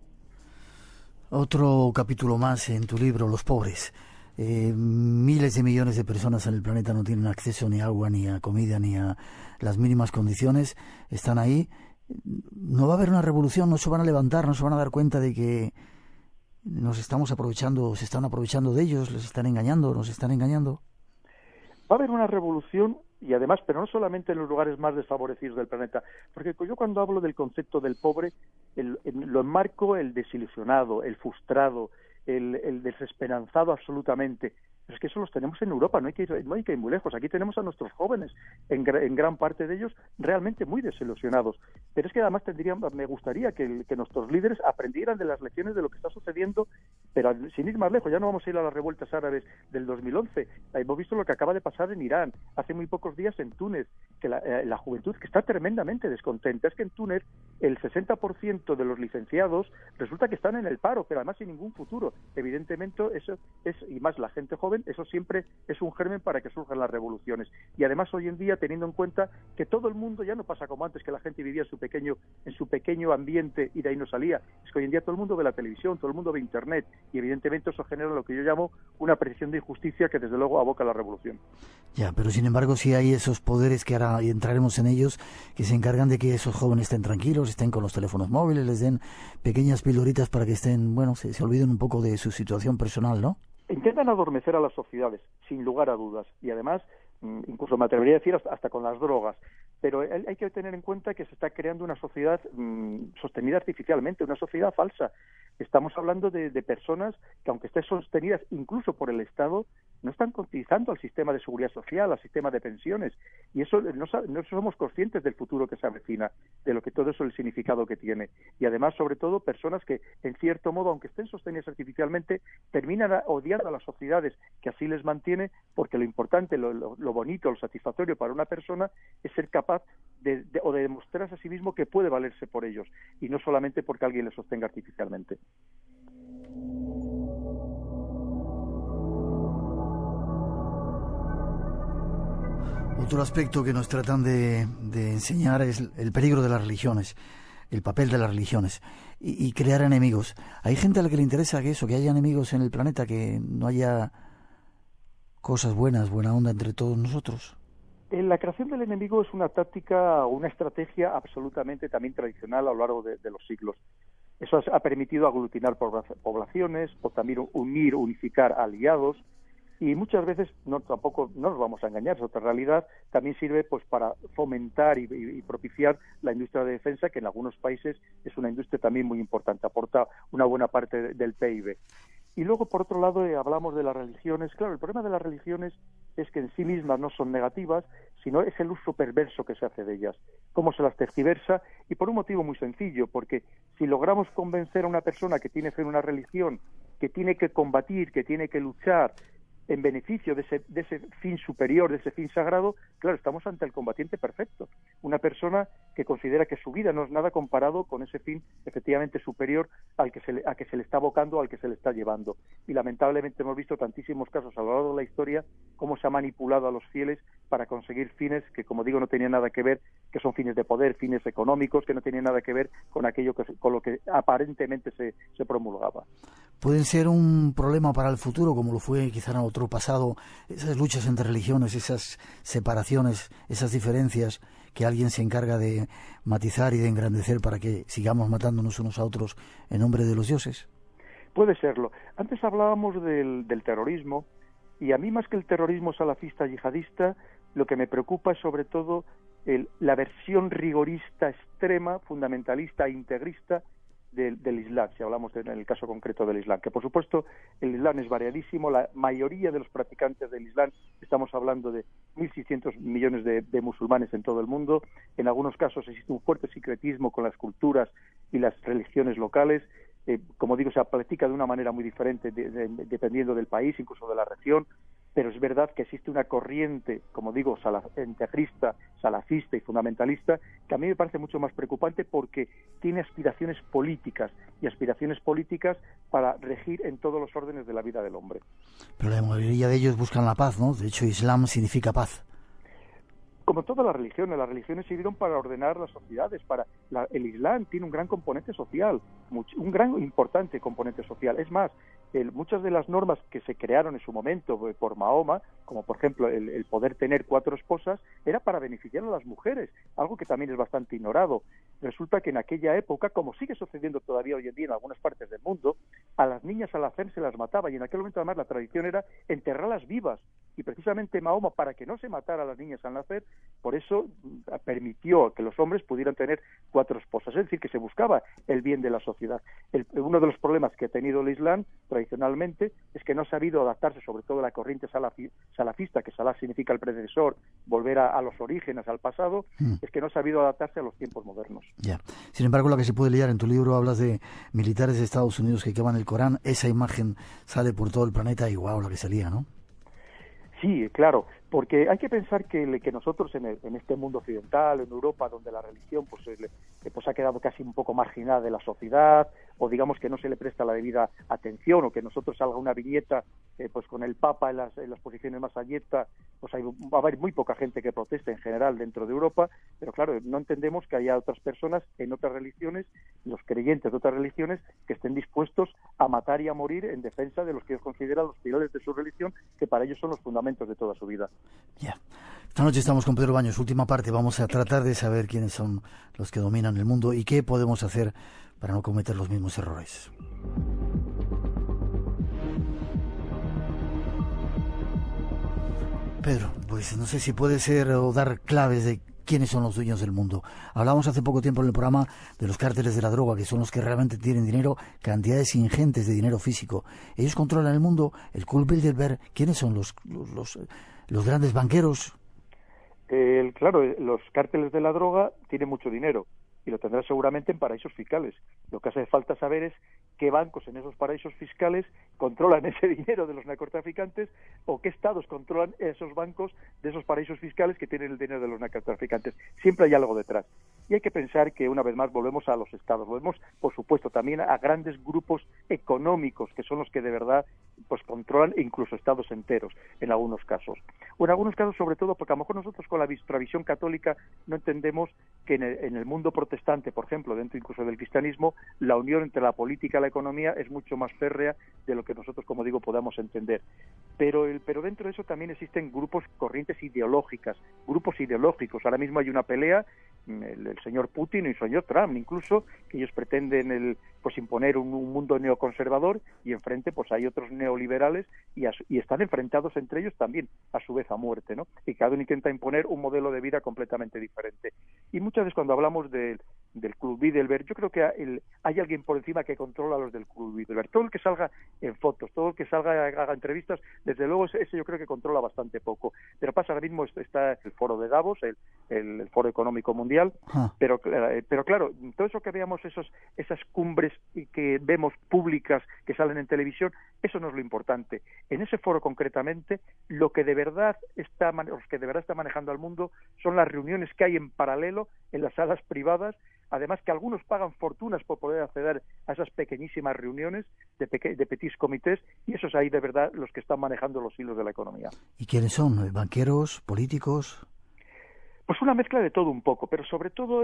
Otro capítulo más en tu libro, Los pobres. Miles de millones de personas en el planeta no tienen acceso ni a agua, ni a comida, ni a las mínimas condiciones. Están ahí. No va a haber una revolución, no se van a levantar, no se van a dar cuenta de que nos estamos aprovechando, se están aprovechando de ellos, les están engañando, nos están engañando. Va a haber una revolución, y además, pero no solamente en los lugares más desfavorecidos del planeta, porque yo cuando hablo del concepto del pobre, lo enmarco el desilusionado, el frustrado, el desesperanzado absolutamente. Pero es que eso los tenemos en Europa, no hay que ir muy lejos. Aquí tenemos a nuestros jóvenes, en gran parte de ellos, realmente muy desilusionados. Pero es que además me gustaría que nuestros líderes aprendieran de las lecciones de lo que está sucediendo, pero sin ir más lejos. Ya no vamos a ir a las revueltas árabes del 2011. Hemos visto lo que acaba de pasar en Irán, hace muy pocos días en Túnez, que la juventud que está tremendamente descontenta. Es que en Túnez el 60% de los licenciados resulta que están en el paro, pero además sin ningún futuro. Evidentemente eso es, y más la gente joven, eso siempre es un germen para que surjan las revoluciones. Y además hoy en día, teniendo en cuenta que todo el mundo ya no pasa como antes, que la gente vivía en su pequeño ambiente y de ahí no salía. Es que hoy en día todo el mundo ve la televisión, todo el mundo ve internet, y evidentemente eso genera lo que yo llamo una percepción de injusticia que desde luego aboca a la revolución. Ya, pero sin embargo sí hay esos poderes que ahora entraremos en ellos, que se encargan de que esos jóvenes estén tranquilos, estén con los teléfonos móviles, les den pequeñas pildoritas para que estén, se olviden un poco de su situación personal, ¿no? Intentan adormecer a las sociedades, sin lugar a dudas, y además incluso me atrevería a decir hasta con las drogas. Pero hay que tener en cuenta que se está creando una sociedad sostenida artificialmente, una sociedad falsa. Estamos hablando de personas que, aunque estén sostenidas incluso por el Estado, no están cotizando al sistema de seguridad social, al sistema de pensiones. Y eso no somos conscientes del futuro que se avecina, de lo que todo eso, el significado que tiene. Y además, sobre todo, personas que, en cierto modo, aunque estén sostenidas artificialmente, terminan odiando a las sociedades que así les mantiene, porque lo importante, lo bonito, lo satisfactorio para una persona es ser capaz de demostrarse a sí mismo que puede valerse por ellos, y no solamente porque alguien le sostenga artificialmente. Otro aspecto que nos tratan de enseñar es el peligro de las religiones, el papel de las religiones y crear enemigos. Hay gente a la que le interesa que haya enemigos en el planeta, que no haya cosas buenas, buena onda entre todos nosotros. La creación del enemigo es una táctica o una estrategia absolutamente también tradicional a lo largo de los siglos. Eso ha permitido aglutinar poblaciones, o también unificar aliados, y muchas veces tampoco nos vamos a engañar, es otra realidad. También sirve pues para fomentar y propiciar la industria de defensa, que en algunos países es una industria también muy importante, aporta una buena parte del PIB. Y luego, por otro lado, hablamos de las religiones. Claro, el problema de las religiones es que en sí mismas no son negativas, sino es el uso perverso que se hace de ellas, cómo se las tergiversa, y por un motivo muy sencillo, porque si logramos convencer a una persona que tiene fe en una religión, que tiene que combatir, que tiene que luchar en beneficio de ese fin superior, de ese fin sagrado, claro, estamos ante el combatiente perfecto. Una persona que considera que su vida no es nada comparado con ese fin efectivamente superior a que se le está abocando, al que se le está llevando. Y lamentablemente hemos visto tantísimos casos a lo largo de la historia cómo se ha manipulado a los fieles para conseguir fines que, como digo, no tenían nada que ver, que son fines de poder, fines económicos, que no tenían nada que ver con aquello con lo que aparentemente se promulgaba. Pueden ser un problema para el futuro, como lo fue quizá en otro pasado, esas luchas entre religiones, esas separaciones, esas diferencias que alguien se encarga de matizar y de engrandecer para que sigamos matándonos unos a otros en nombre de los dioses. Puede serlo. Antes hablábamos del terrorismo, y a mí, más que el terrorismo salafista yihadista, lo que me preocupa es sobre todo la versión rigorista, extrema, fundamentalista e integrista del Islam, si hablamos en el caso concreto del Islam, que por supuesto el Islam es variadísimo. La mayoría de los practicantes del Islam, estamos hablando de 1.600 millones de musulmanes en todo el mundo. En algunos casos existe un fuerte sincretismo con las culturas y las religiones locales. Como digo, se practica de una manera muy diferente dependiendo del país, incluso de la región. Pero es verdad que existe una corriente, como digo, integrista, salafista y fundamentalista, que a mí me parece mucho más preocupante, porque tiene aspiraciones políticas para regir en todos los órdenes de la vida del hombre. Pero la mayoría de ellos buscan la paz, ¿no? De hecho, Islam significa paz. Como todas las religiones sirvieron para ordenar las sociedades. El Islam tiene un gran componente social, un gran importante componente social. Es más, muchas de las normas que se crearon en su momento por Mahoma, como por ejemplo el poder tener 4 esposas, era para beneficiar a las mujeres, algo que también es bastante ignorado. Resulta que en aquella época, como sigue sucediendo todavía hoy en día en algunas partes del mundo, a las niñas al nacer se las mataba, y en aquel momento además la tradición era enterrarlas vivas, y precisamente Mahoma, para que no se matara a las niñas al nacer, por eso permitió que los hombres pudieran tener 4 esposas, es decir, que se buscaba el bien de la sociedad. Uno de los problemas que ha tenido el Islam tradicionalmente es que no ha sabido adaptarse, sobre todo la corriente salafista, que salaf significa el predecesor, volver a los orígenes, al pasado, es que no ha sabido adaptarse a los tiempos modernos. Ya. Sin embargo, la que se puede liar, en tu libro hablas de militares de Estados Unidos que queman el Corán. Esa imagen sale por todo el planeta y guau, la que se lía, ¿no? Sí, claro, porque hay que pensar que nosotros en este mundo occidental, en Europa, donde la religión pues ha quedado casi un poco marginada de la sociedad, o digamos que no se le presta la debida atención, o que nosotros salga una viñeta pues con el Papa en las posiciones más alletas, pues va a haber muy poca gente que proteste en general dentro de Europa. Pero claro, no entendemos que haya otras personas en otras religiones, los creyentes de otras religiones, que estén dispuestos a matar y a morir en defensa de los que ellos consideran los pilares de su religión, que para ellos son los fundamentos de toda su vida. Ya. Esta noche estamos con Pedro Baños. Última parte, vamos a tratar de saber quiénes son los que dominan el mundo y qué podemos hacer para no cometer los mismos errores. Pedro, pues no sé si puede ser o dar claves de quiénes son los dueños del mundo. Hablábamos hace poco tiempo en el programa de los cárteles de la droga, que son los que realmente tienen dinero, cantidades ingentes de dinero físico. Ellos controlan el mundo. El Club Bilderberg, ¿quiénes son los grandes banqueros? Claro, los cárteles de la droga tienen mucho dinero y lo tendrán seguramente en paraísos fiscales. Lo que hace falta saber es qué bancos en esos paraísos fiscales controlan ese dinero de los narcotraficantes o qué estados controlan esos bancos de esos paraísos fiscales que tienen el dinero de los narcotraficantes. Siempre hay algo detrás. Y hay que pensar que, una vez más, volvemos a los estados. Volvemos, por supuesto, también a grandes grupos económicos que son los que de verdad pues controlan incluso estados enteros en algunos casos. O en algunos casos, sobre todo, porque a lo mejor nosotros con nuestra visión católica no entendemos que en el mundo protestante, por ejemplo, dentro incluso del cristianismo, la unión entre la política y la economía es mucho más férrea de lo que nosotros, como digo, podamos entender. Pero dentro de eso también existen grupos, corrientes ideológicas, grupos ideológicos. Ahora mismo hay una pelea, el señor Putin y el señor Trump, incluso, que ellos pretenden pues imponer un mundo neoconservador, y enfrente pues hay otros neoliberales y están enfrentados entre ellos también, a su vez, a muerte, ¿no? Y cada uno intenta imponer un modelo de vida completamente diferente. Y muchas veces cuando hablamos del Club Bilderberg, yo creo que hay alguien por encima que controla a los del Club Bilderberg. Todo el que salga en fotos, todo el que salga haga entrevistas, desde luego ese yo creo que controla bastante poco. Pero pasa, ahora mismo está el foro de Davos, el foro económico mundial, pero claro, todo eso que veamos, esas cumbres que vemos públicas que salen en televisión, eso no es lo importante. En ese foro concretamente, los que de verdad está manejando al mundo son las reuniones que hay en paralelo en las salas privadas, además que algunos pagan fortunas por poder acceder a esas pequeñísimas reuniones de petits comités, y esos ahí de verdad los que están manejando los hilos de la economía. ¿Y quiénes son? ¿Banqueros? ¿Políticos? Pues una mezcla de todo un poco, pero sobre todo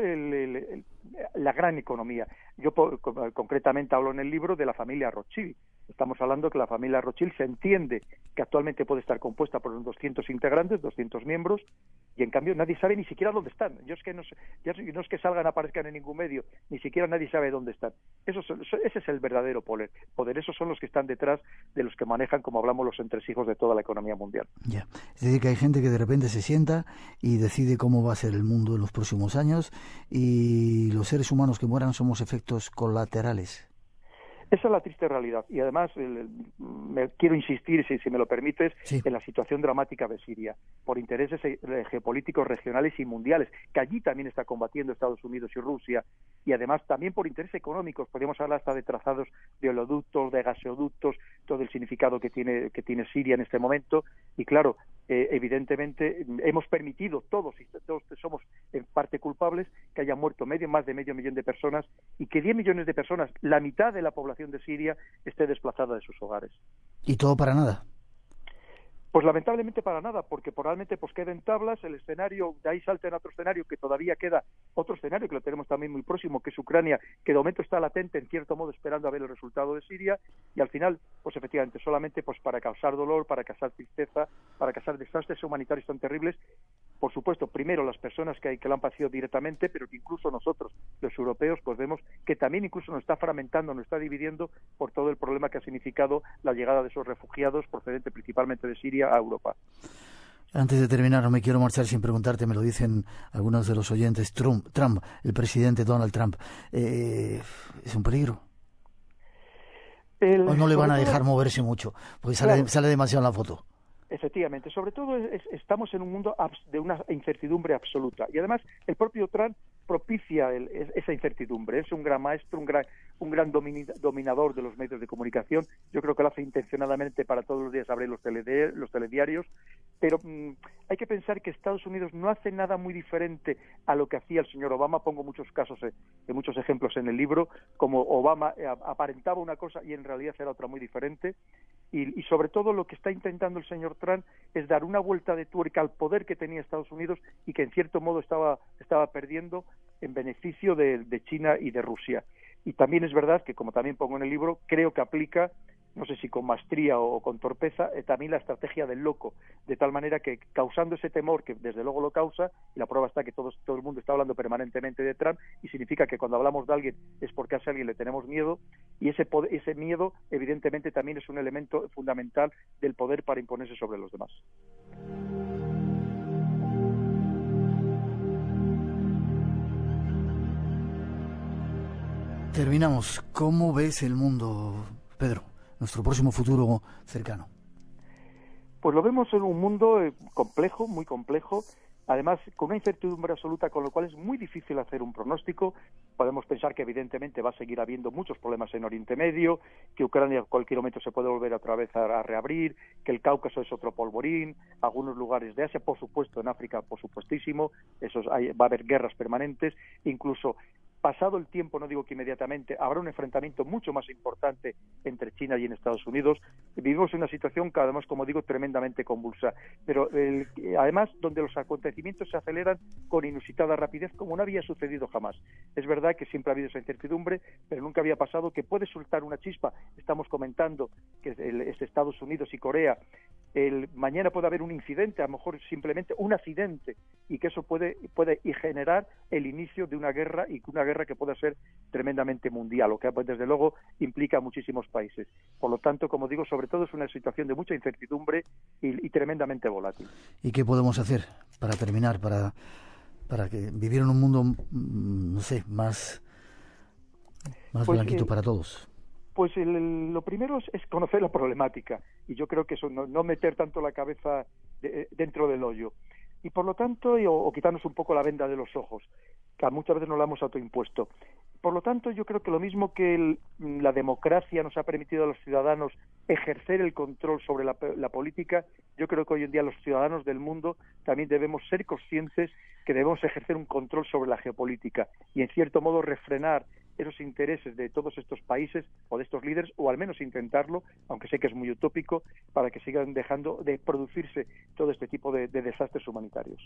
la gran economía. Yo concretamente hablo en el libro de la familia Rothschild. Estamos hablando que la familia Rothschild se entiende que actualmente puede estar compuesta por unos 200 integrantes, 200 miembros, y en cambio nadie sabe ni siquiera dónde están. No es que salgan, aparezcan en ningún medio, ni siquiera nadie sabe dónde están. Ese es el verdadero poder. Esos son los que están detrás de los que manejan, como hablamos, los entresijos de toda la economía mundial. Ya. Es decir, que hay gente que de repente se sienta y decide cómo va a ser el mundo en los próximos años, y los seres humanos que mueran somos efectos colaterales. Esa es la triste realidad. Y además, me quiero insistir, si me lo permites, sí, en la situación dramática de Siria, por intereses geopolíticos regionales y mundiales, que allí también está combatiendo Estados Unidos y Rusia, y además también por intereses económicos. Podríamos hablar hasta de trazados de oleoductos, de gaseoductos, todo el significado que tiene Siria en este momento. Y claro, evidentemente hemos permitido todos somos en parte culpables que haya muerto más de medio millón de personas, y que 10 millones de personas, la mitad de la población de Siria, esté desplazada de sus hogares. ¿Y todo para nada? Pues lamentablemente para nada, porque probablemente pues queda en tablas el escenario, de ahí salta en otro escenario, que todavía queda otro escenario que lo tenemos también muy próximo, que es Ucrania, que de momento está latente, en cierto modo, esperando a ver el resultado de Siria, y al final, pues efectivamente, solamente pues para causar dolor, para causar tristeza, para causar desastres humanitarios tan terribles. Por supuesto, primero las personas que lo han padecido directamente, pero que incluso nosotros, los europeos, pues vemos que también incluso nos está fragmentando, nos está dividiendo por todo el problema que ha significado la llegada de esos refugiados procedentes principalmente de Siria a Europa. Antes de terminar, no me quiero marchar sin preguntarte, me lo dicen algunos de los oyentes, Trump, el presidente Donald Trump, ¿es un peligro? ¿O no le van a dejar moverse mucho? Porque sale demasiado en la foto. Efectivamente, sobre todo estamos en un mundo de una incertidumbre absoluta, y además el propio Trump propicia esa incertidumbre. Es un gran maestro, un gran dominador de los medios de comunicación. Yo creo que lo hace intencionadamente para todos los días abrir los telediarios, pero hay que pensar que Estados Unidos no hace nada muy diferente a lo que hacía el señor Obama. Pongo muchos casos, muchos ejemplos en el libro, como Obama aparentaba una cosa y en realidad era otra muy diferente. Y sobre todo lo que está intentando el señor Trump es dar una vuelta de tuerca al poder que tenía Estados Unidos y que en cierto modo estaba perdiendo en beneficio de China y de Rusia. Y también es verdad que, como también pongo en el libro, creo que aplica no sé si con maestría o con torpeza, también la estrategia del loco, de tal manera que causando ese temor, que desde luego lo causa, y la prueba está que todo el mundo está hablando permanentemente de Trump, y significa que cuando hablamos de alguien es porque a ese alguien le tenemos miedo, y ese miedo evidentemente también es un elemento fundamental del poder para imponerse sobre los demás. Terminamos. ¿Cómo ves el mundo, Pedro? Nuestro próximo futuro cercano. Pues lo vemos en un mundo complejo, muy complejo, además con una incertidumbre absoluta, con lo cual es muy difícil hacer un pronóstico. Podemos pensar que evidentemente va a seguir habiendo muchos problemas en Oriente Medio, que Ucrania en cualquier momento se puede volver otra vez a reabrir, que el Cáucaso es otro polvorín, algunos lugares de Asia, por supuesto en África, por supuestísimo, va a haber guerras permanentes, incluso pasado el tiempo, no digo que inmediatamente, habrá un enfrentamiento mucho más importante entre China y en Estados Unidos. Vivimos en una situación que además, como digo, tremendamente convulsa, pero además donde los acontecimientos se aceleran con inusitada rapidez, como no había sucedido jamás. Es verdad que siempre ha habido esa incertidumbre, pero nunca había pasado que puede soltar una chispa. Estamos comentando que es Estados Unidos y Corea. Mañana puede haber un incidente, a lo mejor simplemente un accidente, y que eso puede generar el inicio de una guerra, y una guerra que pueda ser tremendamente mundial, lo que desde luego implica a muchísimos países. Por lo tanto, como digo, sobre todo es una situación de mucha incertidumbre y tremendamente volátil. ¿Y qué podemos hacer para terminar, para que vivir en un mundo, no sé, más blanquito para todos? Pues lo primero es conocer la problemática, y yo creo que eso, no meter tanto la cabeza dentro del hoyo, y por lo tanto, o quitarnos un poco la venda de los ojos, que muchas veces nos la hemos autoimpuesto. Por lo tanto, yo creo que lo mismo que la democracia nos ha permitido a los ciudadanos ejercer el control sobre la política, yo creo que hoy en día los ciudadanos del mundo también debemos ser conscientes que debemos ejercer un control sobre la geopolítica y, en cierto modo, refrenar esos intereses de todos estos países o de estos líderes, o al menos intentarlo, aunque sé que es muy utópico, para que sigan dejando de producirse todo este tipo de desastres humanitarios.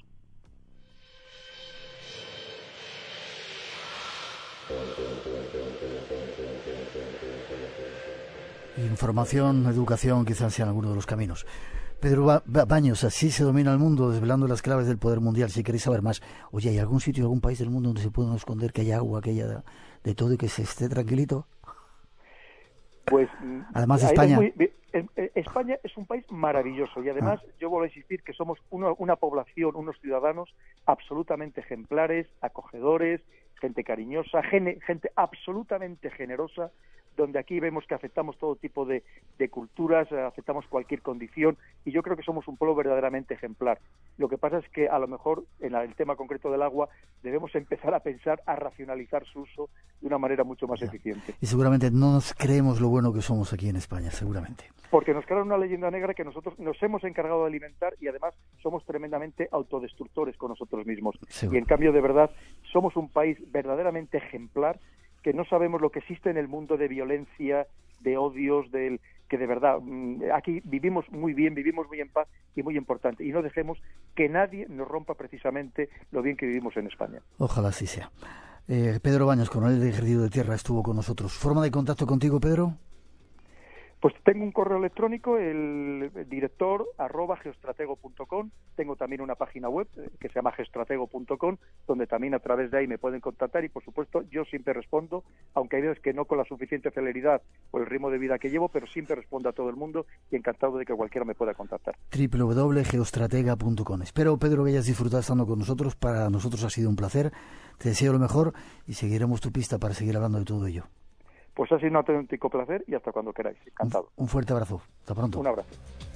Información, educación, quizás sean algunos de los caminos. Pedro Baños, así se domina el mundo, desvelando las claves del poder mundial. Si queréis saber más, oye, ¿hay algún sitio, algún país del mundo donde se pueda esconder, que haya agua, que haya de todo y que se esté tranquilito? Pues además de España. España es un país maravilloso, y además yo vuelvo a insistir que somos una población, unos ciudadanos absolutamente ejemplares, acogedores, gente cariñosa, gente absolutamente generosa, donde aquí vemos que aceptamos todo tipo de culturas, aceptamos cualquier condición, y yo creo que somos un pueblo verdaderamente ejemplar. Lo que pasa es que a lo mejor en el tema concreto del agua debemos empezar a pensar, a racionalizar su uso de una manera mucho más eficiente. Y seguramente no nos creemos lo bueno que somos aquí en España, seguramente. Porque nos crearon una leyenda negra que nosotros nos hemos encargado de alimentar, y además somos tremendamente autodestructores con nosotros mismos. Seguro. Y en cambio, de verdad, somos un país verdaderamente ejemplar, que no sabemos lo que existe en el mundo de violencia, de odios, que de verdad aquí vivimos muy bien, vivimos muy en paz, y muy importante, y no dejemos que nadie nos rompa precisamente lo bien que vivimos en España. Ojalá así sea. Pedro Baños, coronel de Ejército de Tierra, estuvo con nosotros. ¿Forma de contacto contigo, Pedro? Pues tengo un correo electrónico, el director @geostratego.com. Tengo también una página web que se llama geostratego.com, donde también a través de ahí me pueden contactar, y por supuesto yo siempre respondo, aunque hay veces que no con la suficiente celeridad por el ritmo de vida que llevo, pero siempre respondo a todo el mundo, y encantado de que cualquiera me pueda contactar. www.geostratega.com. Espero, Pedro, que hayas disfrutado estando con nosotros. Para nosotros ha sido un placer. Te deseo lo mejor y seguiremos tu pista para seguir hablando de todo ello. Pues ha sido un auténtico placer, y hasta cuando queráis. Encantado. Un fuerte abrazo. Hasta pronto. Un abrazo.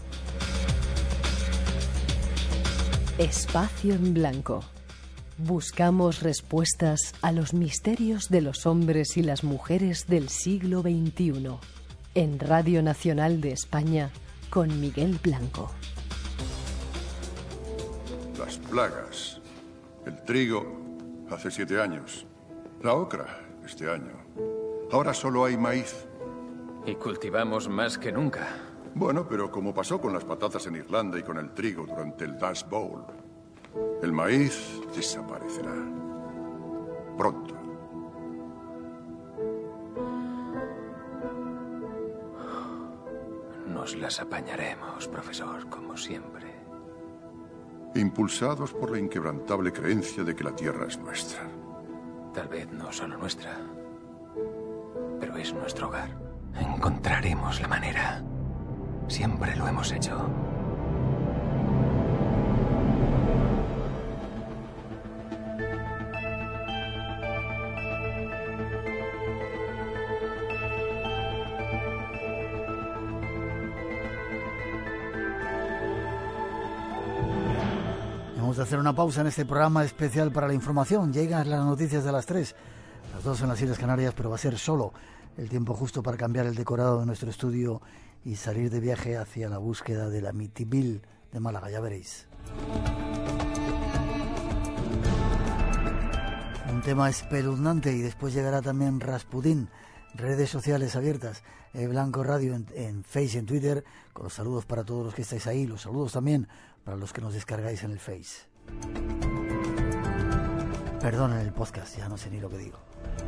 Espacio en Blanco. Buscamos respuestas a los misterios de los hombres y las mujeres del siglo XXI. En Radio Nacional de España, con Miguel Blanco. Las plagas. El trigo, hace 7 años. La ocra, este año. Ahora solo hay maíz. Y cultivamos más que nunca. Bueno, pero como pasó con las patatas en Irlanda y con el trigo durante el Dust Bowl, el maíz desaparecerá. Pronto. las apañaremos, profesor, como siempre. Impulsados por la inquebrantable creencia de que la Tierra es nuestra. Tal vez no solo nuestra, pero es nuestro hogar. Encontraremos la manera. Siempre lo hemos hecho. Vamos a hacer una pausa en este programa especial para la información. Llegan las noticias de las 3, las 2 en las Islas Canarias, pero va a ser solo el tiempo justo para cambiar el decorado de nuestro estudio y salir de viaje hacia la búsqueda del Amityville de Málaga, ya veréis. Un tema espeluznante, y después llegará también Rasputín. Redes sociales abiertas, Blanco Radio en Face y en Twitter, con los saludos para todos los que estáis ahí, los saludos también para los que nos descargáis en el Face. Perdón, en el podcast, ya no sé ni lo que digo.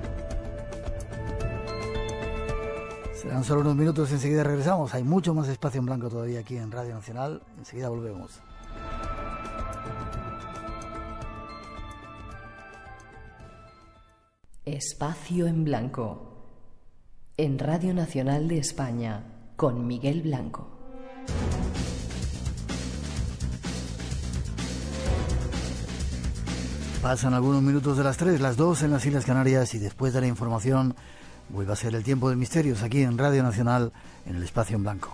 Serán solo unos minutos, enseguida regresamos. Hay mucho más espacio en blanco todavía aquí en Radio Nacional. Enseguida volvemos. Espacio en Blanco. En Radio Nacional de España, con Miguel Blanco. Pasan algunos minutos de las 3, las 2 en las Islas Canarias, y después de la información vuelve a ser el tiempo de misterios aquí en Radio Nacional, en el Espacio en Blanco.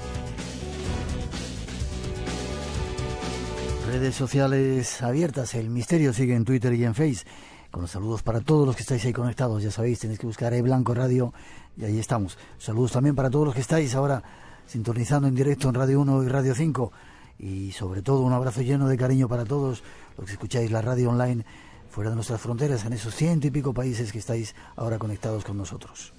Redes sociales abiertas, el misterio sigue en Twitter y en Face, con los saludos para todos los que estáis ahí conectados. Ya sabéis, tenéis que buscar Blanco Radio y ahí estamos. Saludos también para todos los que estáis ahora sintonizando en directo en Radio 1 y Radio 5, y sobre todo un abrazo lleno de cariño para todos los que escucháis la radio online fuera de nuestras fronteras, en esos 100 y pico países que estáis ahora conectados con nosotros.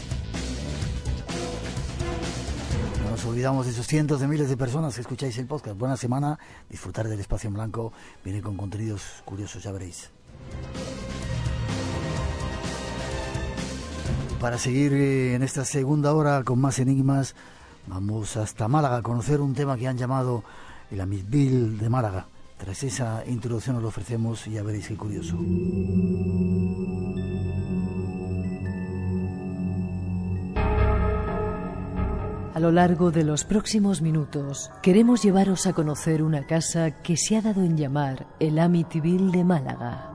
No nos olvidamos de esos cientos de miles de personas que escucháis el podcast. Buena semana, disfrutar del Espacio en Blanco, viene con contenidos curiosos, ya veréis. Para seguir en esta segunda hora con más enigmas, vamos hasta Málaga a conocer un tema que han llamado el Amityville de Málaga. Tras esa introducción os lo ofrecemos y ya veréis qué curioso. A lo largo de los próximos minutos queremos llevaros a conocer una casa que se ha dado en llamar el Amityville de Málaga.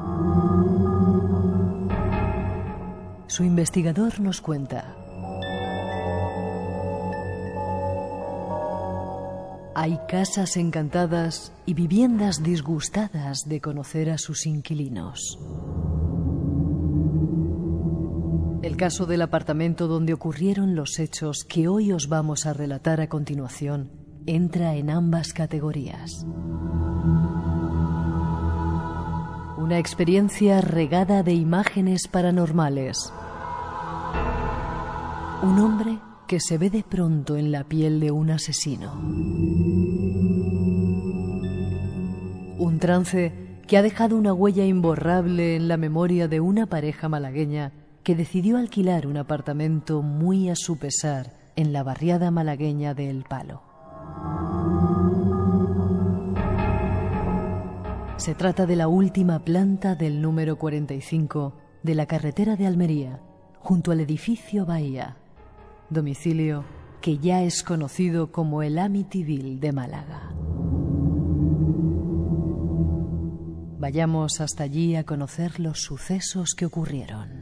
Su investigador nos cuenta: hay casas encantadas y viviendas disgustadas de conocer a sus inquilinos. El caso del apartamento donde ocurrieron los hechos que hoy os vamos a relatar a continuación entra en ambas categorías. Una experiencia regada de imágenes paranormales. Un hombre que se ve de pronto en la piel de un asesino. Un trance que ha dejado una huella imborrable en la memoria de una pareja malagueña que decidió alquilar un apartamento muy a su pesar en la barriada malagueña de El Palo. Se trata de la última planta del número 45 de la carretera de Almería, junto al edificio Bahía, domicilio que ya es conocido como el Amityville de Málaga. Vayamos hasta allí a conocer los sucesos que ocurrieron.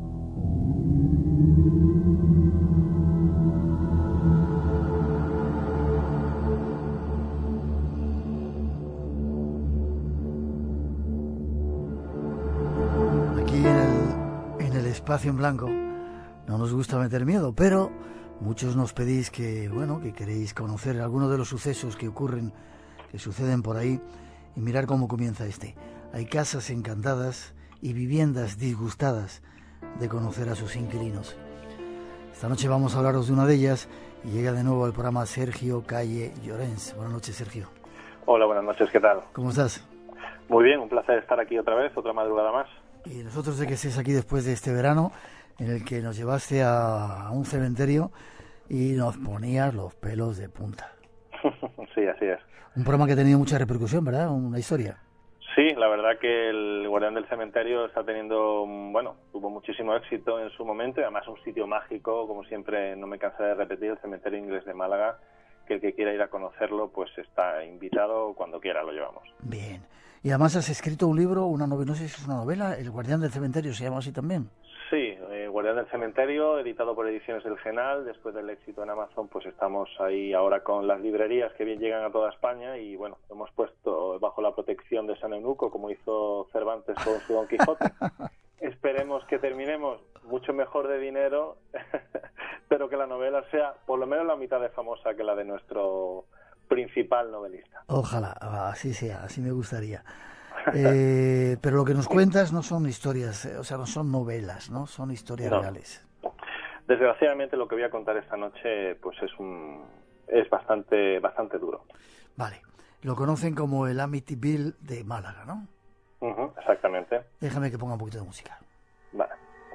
Espacio en Blanco no nos gusta meter miedo, pero muchos nos pedís que queréis conocer algunos de los sucesos que ocurren, que suceden por ahí, y mirar cómo comienza este. Hay casas encantadas y viviendas disgustadas de conocer a sus inquilinos. Esta noche vamos a hablaros de una de ellas y llega de nuevo al programa Sergio Calle Llorens. Buenas noches, Sergio. Hola, buenas noches, ¿qué tal? ¿Cómo estás? Muy bien, un placer estar aquí otra vez, otra madrugada más. Y nosotros de que estés aquí después de este verano en el que nos llevaste a un cementerio y nos ponías los pelos de punta. Sí, así es. Un programa que ha tenido mucha repercusión, ¿verdad? Una historia. Sí, la verdad que el Guardián del Cementerio está teniendo, bueno, tuvo muchísimo éxito en su momento y además un sitio mágico, como siempre no me cansaré de repetir, el Cementerio Inglés de Málaga, que el que quiera ir a conocerlo pues está invitado cuando quiera, lo llevamos. Bien. Y además has escrito un libro, una novela, no sé si es una novela, El Guardián del Cementerio se llama así también. Sí, Guardián del Cementerio, editado por Ediciones del Genal. Después del éxito en Amazon, pues estamos ahí ahora con las librerías que bien llegan a toda España y bueno, hemos puesto bajo la protección de San Eunuco, como hizo Cervantes con su Don Quijote. Esperemos que terminemos mucho mejor de dinero, pero que la novela sea por lo menos la mitad de famosa que la de nuestro principal novelista. Ojalá, así sea, así me gustaría. Pero lo que nos cuentas no son historias, o sea, no son novelas, ¿no? Son historias reales. Desgraciadamente lo que voy a contar esta noche pues es bastante duro. Vale. Lo conocen como el Amityville de Málaga, ¿no? Exactamente. Déjame que ponga un poquito de música. Vale.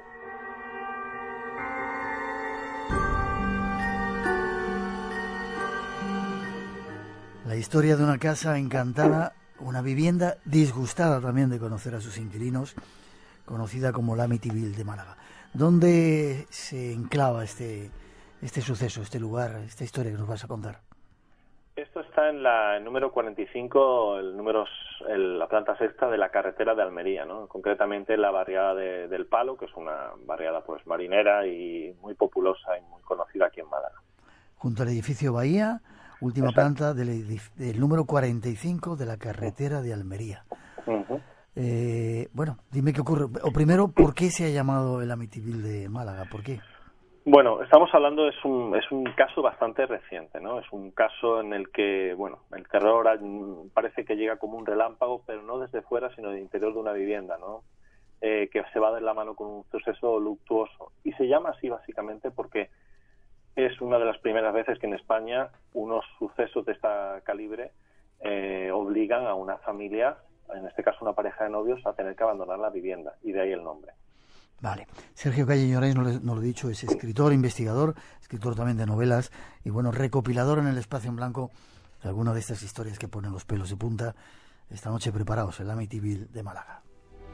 La historia de una casa encantada, una vivienda disgustada también de conocer a sus inquilinos, conocida como la Amityville de Málaga. ¿Dónde se enclava este suceso, este lugar, esta historia que nos vas a contar? Esto está en el número 45, la planta sexta de la carretera de Almería, ¿no? Concretamente la barriada del Palo, que es una barriada pues marinera y muy populosa y muy conocida aquí en Málaga. Junto al edificio Bahía, última Exacto. planta del número 45 de la carretera de Almería. Bueno, dime qué ocurre. O primero, ¿por qué se ha llamado el Amityville de Málaga? ¿Por qué? Bueno, estamos hablando, es un caso bastante reciente, ¿no? Es un caso en el que, bueno, el terror parece que llega como un relámpago, pero no desde fuera, sino del interior de una vivienda, ¿no? Que se va de la mano con un suceso luctuoso. Y se llama así básicamente porque es una de las primeras veces que en España unos sucesos de esta calibre obligan a una familia, en este caso una pareja de novios, a tener que abandonar la vivienda, y de ahí el nombre. Vale. Sergio Calle Llorens, nos lo he dicho, es escritor, investigador, escritor también de novelas y, bueno, recopilador en el Espacio en Blanco de alguna de estas historias que ponen los pelos de punta. Esta noche preparaos, el Amityville de Málaga.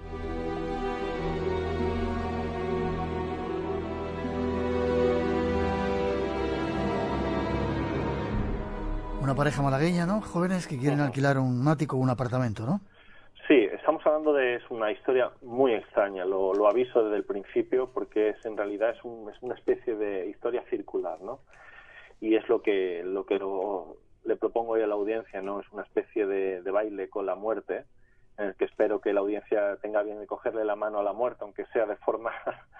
Una pareja malagueña, ¿no? Jóvenes que quieren alquilar un ático o un apartamento, ¿no? Sí, estamos hablando de una historia muy extraña, lo aviso desde el principio, porque en realidad es una especie de historia circular, ¿no? Y es lo que le propongo hoy a la audiencia, ¿no? Es una especie de baile con la muerte, en el que espero que la audiencia tenga bien de cogerle la mano a la muerte, aunque sea de forma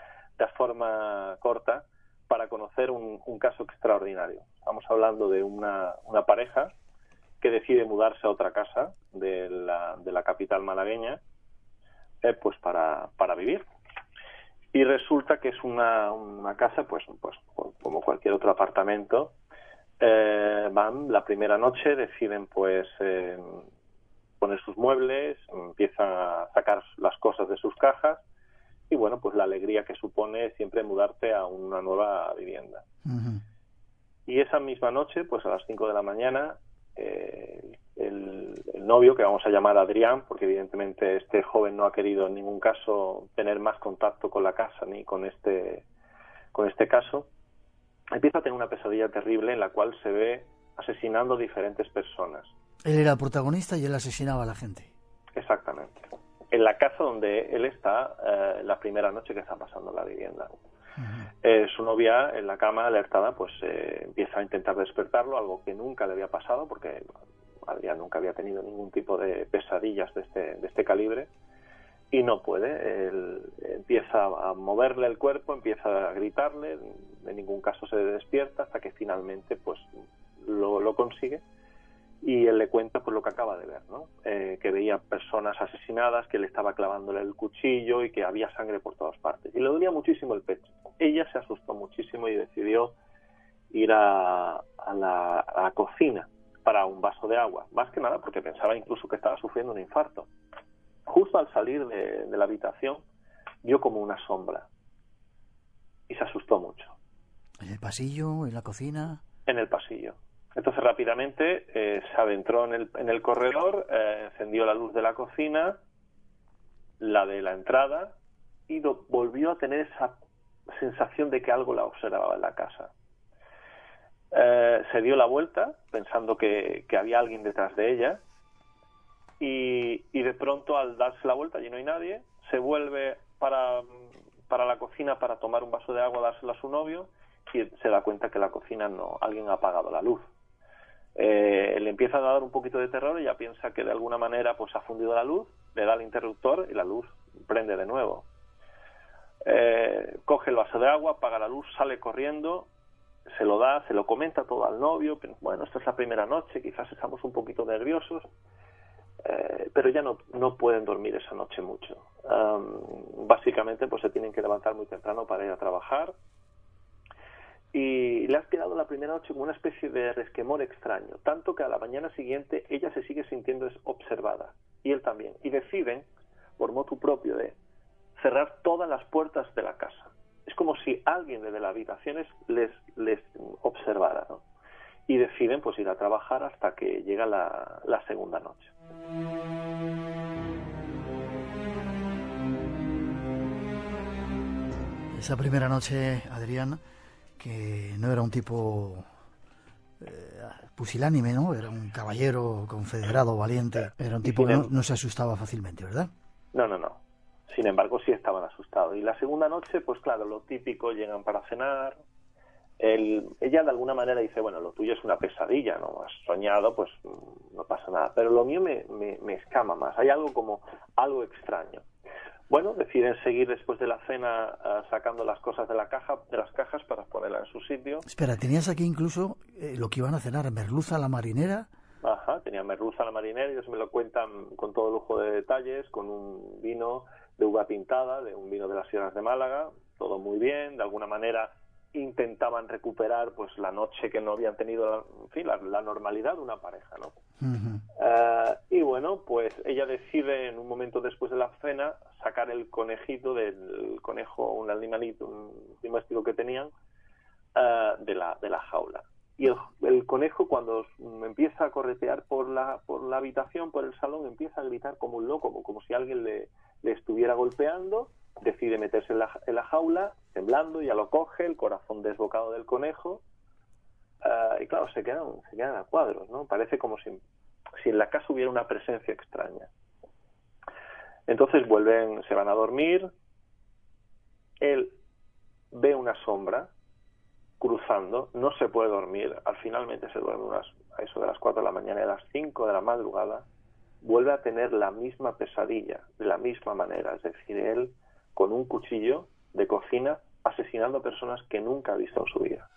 corta, para conocer un caso extraordinario. Estamos hablando de una pareja que decide mudarse a otra casa de la capital malagueña, pues para vivir. Y resulta que es una casa, pues como cualquier otro apartamento. Van la primera noche, deciden pues poner sus muebles, empiezan a sacar las cosas de sus cajas y bueno, pues la alegría que supone siempre mudarte a una nueva vivienda. Y esa misma noche, pues a las 5 de la mañana, el novio, que vamos a llamar Adrián, porque evidentemente este joven no ha querido en ningún caso tener más contacto con la casa ni con este caso, empieza a tener una pesadilla terrible en la cual se ve asesinando a diferentes personas. Él era el protagonista y él asesinaba a la gente. Exactamente. En la casa donde él está, la primera noche que está pasando en la vivienda. Su novia en la cama, alertada, pues empieza a intentar despertarlo, algo que nunca le había pasado porque Adrián nunca había tenido ningún tipo de pesadillas de este calibre, y no puede. Él empieza a moverle el cuerpo, empieza a gritarle, en ningún caso se despierta hasta que finalmente pues lo consigue. Y él le cuenta pues lo que acaba de ver, ¿no? Que veía personas asesinadas, que le estaba clavándole el cuchillo y que había sangre por todas partes. Y le dolía muchísimo el pecho. Ella se asustó muchísimo y decidió ir a la cocina para un vaso de agua. Más que nada porque pensaba incluso que estaba sufriendo un infarto. Justo al salir de la habitación, vio como una sombra. Y se asustó mucho. ¿En el pasillo? ¿En la cocina? En el pasillo. Entonces rápidamente se adentró en el corredor, encendió la luz de la cocina, la de la entrada, y volvió a tener esa sensación de que algo la observaba en la casa. Se dio la vuelta pensando que había alguien detrás de ella, y de pronto, al darse la vuelta, allí no hay nadie, se vuelve para la cocina para tomar un vaso de agua, dárselo a su novio, y se da cuenta que la cocina alguien ha apagado la luz. Le empieza a dar un poquito de terror, ella piensa que de alguna manera pues ha fundido la luz, le da el interruptor y la luz prende de nuevo. Coge el vaso de agua, apaga la luz, sale corriendo, se lo comenta todo al novio. Bueno, esta es la primera noche, quizás estamos un poquito nerviosos, pero ya no pueden dormir esa noche mucho. Básicamente pues se tienen que levantar muy temprano para ir a trabajar, y le ha quedado la primera noche como una especie de resquemor extraño, tanto que a la mañana siguiente ella se sigue sintiendo observada, y él también, y deciden, por motu propio, de cerrar todas las puertas de la casa. Es como si alguien desde las habitaciones les observara, ¿no? Y deciden pues ir a trabajar hasta que llega la segunda noche. Esa primera noche, Adrián, que no era un tipo pusilánime, ¿no? Era un caballero confederado, valiente. Era un tipo que no se asustaba fácilmente, ¿verdad? No. Sin embargo, sí estaban asustados. Y la segunda noche, pues claro, lo típico, llegan para cenar. Ella de alguna manera dice, bueno, lo tuyo es una pesadilla, ¿no? Has soñado, pues no pasa nada. Pero lo mío me escama más. Hay algo extraño. Bueno, deciden seguir después de la cena sacando las cosas de las cajas para ponerlas en su sitio. Espera, tenías aquí incluso lo que iban a cenar, merluza a la marinera. Ajá, tenía merluza a la marinera, ellos me lo cuentan con todo lujo de detalles, con un vino de uva pintada, de un vino de las Sierras de Málaga, todo muy bien. De alguna manera intentaban recuperar pues la noche que no habían tenido, la normalidad de una pareja, ¿no? Uh-huh. Y bueno, pues ella decide en un momento después de la cena sacar el conejito del conejo, un animalito, un doméstico que tenían, de la jaula. Y el conejo, cuando empieza a corretear por la habitación, por el salón, empieza a gritar como un loco, como si alguien le estuviera golpeando. Decide meterse en la jaula, temblando, ya lo coge, el corazón desbocado del conejo, y claro, se quedan a cuadros, ¿no? Parece como si en la casa hubiera una presencia extraña. Entonces se van a dormir. Él ve una sombra cruzando, no se puede dormir, finalmente se duerme a eso de las 4 de la mañana, y a las 5 de la madrugada vuelve a tener la misma pesadilla, de la misma manera, es decir, él con un cuchillo de cocina asesinando personas que nunca ha visto en su vida.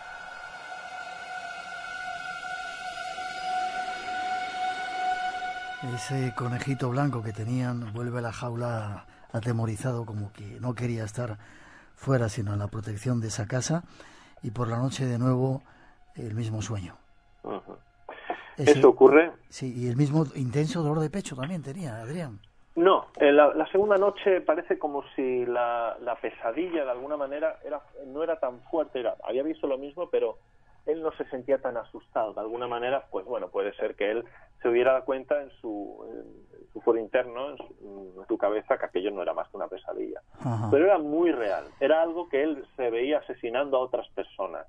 Ese conejito blanco que tenían vuelve a la jaula atemorizado, como que no quería estar fuera sino en la protección de esa casa, y por la noche de nuevo el mismo sueño. Uh-huh. ¿Eso ocurre? Sí, y el mismo intenso dolor de pecho también tenía, Adrián. No, la segunda noche parece como si la pesadilla de alguna manera no era tan fuerte. Había visto lo mismo, pero él no se sentía tan asustado. De alguna manera, pues bueno, puede ser que él se hubiera dado cuenta en su foro interno, en su cabeza, que aquello no era más que una pesadilla. Ajá. Pero era muy real. Era algo que él se veía asesinando a otras personas.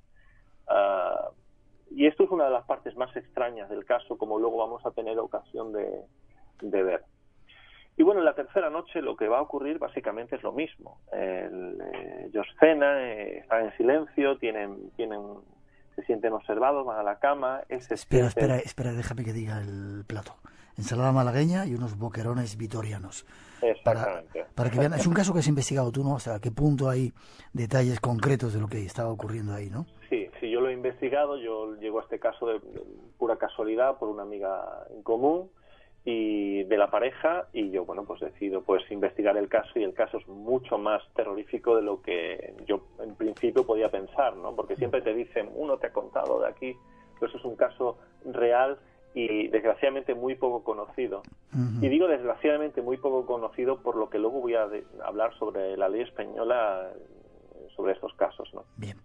Y esto es una de las partes más extrañas del caso, como luego vamos a tener ocasión de ver. Y bueno, en la tercera noche lo que va a ocurrir básicamente es lo mismo. Ellos cenan, están en silencio, se sienten observados, van a la cama. Espera, déjame que diga el plato. Ensalada malagueña y unos boquerones vitorianos. Exactamente. Para que vean, es un caso que has investigado tú, ¿no? Hasta qué punto hay detalles concretos de lo que estaba ocurriendo ahí, ¿no? Sí, yo lo he investigado. Yo llego a este caso de pura casualidad por una amiga en común y de la pareja, y yo, bueno, pues decido pues investigar el caso, y el caso es mucho más terrorífico de lo que yo en principio podía pensar, ¿no? Porque siempre te dicen, uno te ha contado de aquí, pero eso es un caso real y desgraciadamente muy poco conocido. Uh-huh. Y digo desgraciadamente muy poco conocido por lo que luego voy a hablar sobre la ley española sobre estos casos, ¿no? Bien.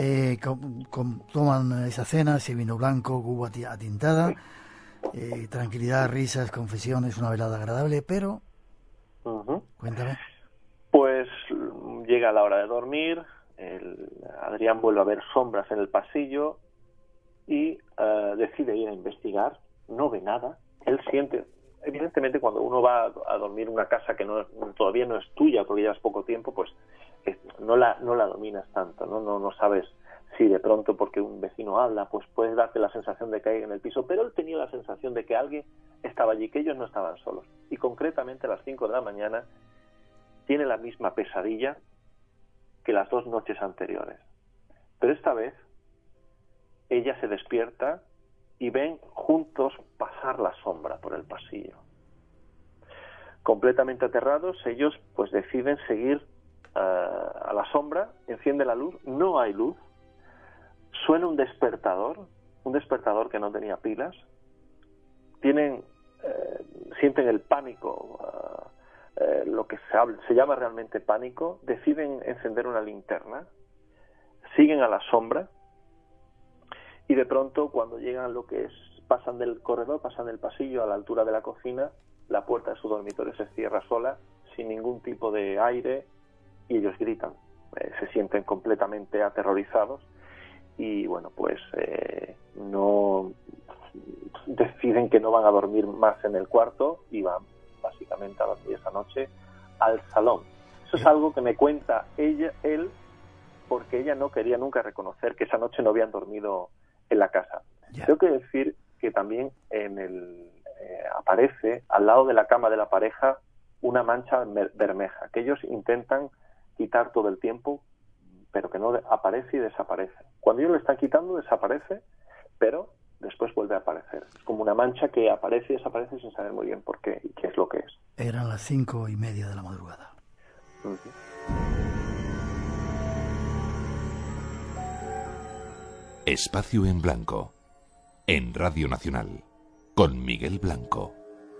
Toman esa cena, ese vino blanco, cuba atintada, tranquilidad, risas, confesiones, una velada agradable, pero... Cuéntame. Pues llega la hora de dormir, Adrián vuelve a ver sombras en el pasillo y decide ir a investigar, no ve nada, él siente... Evidentemente, cuando uno va a dormir en una casa que todavía no es tuya porque llevas poco tiempo, pues no la dominas tanto, no sabes si de pronto porque un vecino habla, pues puedes darte la sensación de que hay en el piso, pero él tenía la sensación de que alguien estaba allí, que ellos no estaban solos. Y concretamente a las 5 de la mañana tiene la misma pesadilla que las 2 noches anteriores. Pero esta vez ella se despierta y ven juntos pasar la sombra por el pasillo. Completamente aterrados, ellos pues deciden seguir a la sombra, enciende la luz, no hay luz, suena un despertador que no tenía pilas, sienten el pánico, lo que se llama realmente pánico, deciden encender una linterna, siguen a la sombra y de pronto cuando llegan pasan del corredor, pasan del pasillo a la altura de la cocina, la puerta de su dormitorio se cierra sola, sin ningún tipo de aire, y ellos gritan, se sienten completamente aterrorizados y bueno, pues no deciden que no van a dormir más en el cuarto y van básicamente a dormir esa noche al salón. Eso es algo que me cuenta él, porque ella no quería nunca reconocer que esa noche no habían dormido en la casa. Tengo que decir que también aparece al lado de la cama de la pareja una mancha bermeja, que ellos intentan quitar todo el tiempo, pero que no aparece y desaparece. Cuando ellos lo están quitando, desaparece, pero después vuelve a aparecer. Es como una mancha que aparece y desaparece sin saber muy bien por qué y qué es lo que es. Eran las 5:30 de la madrugada. Espacio en Blanco, en Radio Nacional, con Miguel Blanco.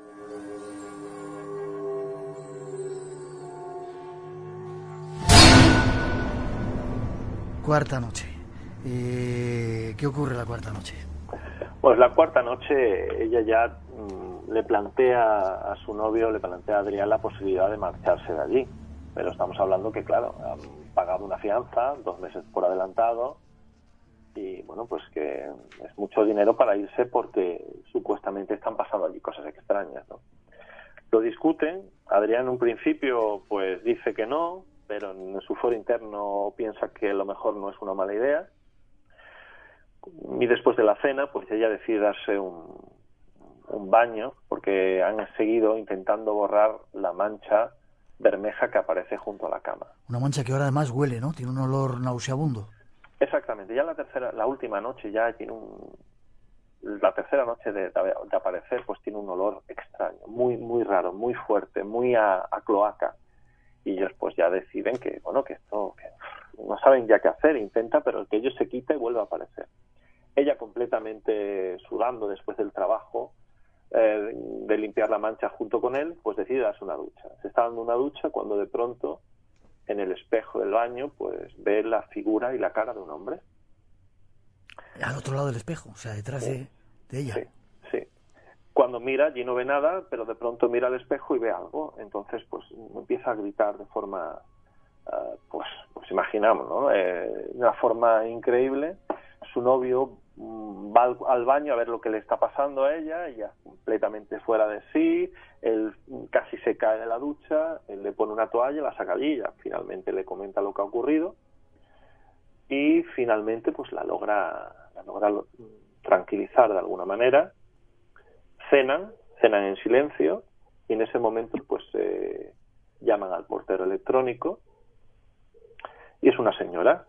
Cuarta noche. ¿Qué ocurre la cuarta noche? Pues la cuarta noche ella ya le plantea a su novio, le plantea a Adrián la posibilidad de marcharse de allí. Pero estamos hablando que, claro, han pagado una fianza, 2 meses por adelantado, y bueno, pues que es mucho dinero para irse porque supuestamente están pasando allí cosas extrañas, ¿no? Lo discuten, Adrián en un principio pues dice que no, pero en su foro interno piensa que a lo mejor no es una mala idea, y después de la cena pues ella decide darse un baño porque han seguido intentando borrar la mancha bermeja que aparece junto a la cama. Una mancha que ahora además huele, ¿no? Tiene un olor nauseabundo. Exactamente, ya la última noche ya tiene la tercera noche de aparecer pues tiene un olor extraño, muy muy raro, muy fuerte, muy a cloaca, y ellos pues ya deciden que bueno, que esto que no saben ya qué hacer, intenta, pero que ello se quita y vuelve a aparecer. Ella completamente sudando después del trabajo de limpiar la mancha junto con él, pues decide darse una ducha. Se está dando una ducha cuando de pronto en el espejo del baño pues ve la figura y la cara de un hombre. Al otro lado del espejo, o sea, detrás de ella. Sí. Cuando mira, allí no ve nada, pero de pronto mira al espejo y ve algo. Entonces pues empieza a gritar de forma, pues imaginamos, ¿no? De una forma increíble. Su novio va al baño a ver lo que le está pasando a ella, ella completamente fuera de sí, él casi se cae de la ducha, él le pone una toalla, la saca allí, ella finalmente le comenta lo que ha ocurrido y finalmente pues la logra tranquilizar de alguna manera. Cenan en silencio y en ese momento pues llaman al portero electrónico y es una señora.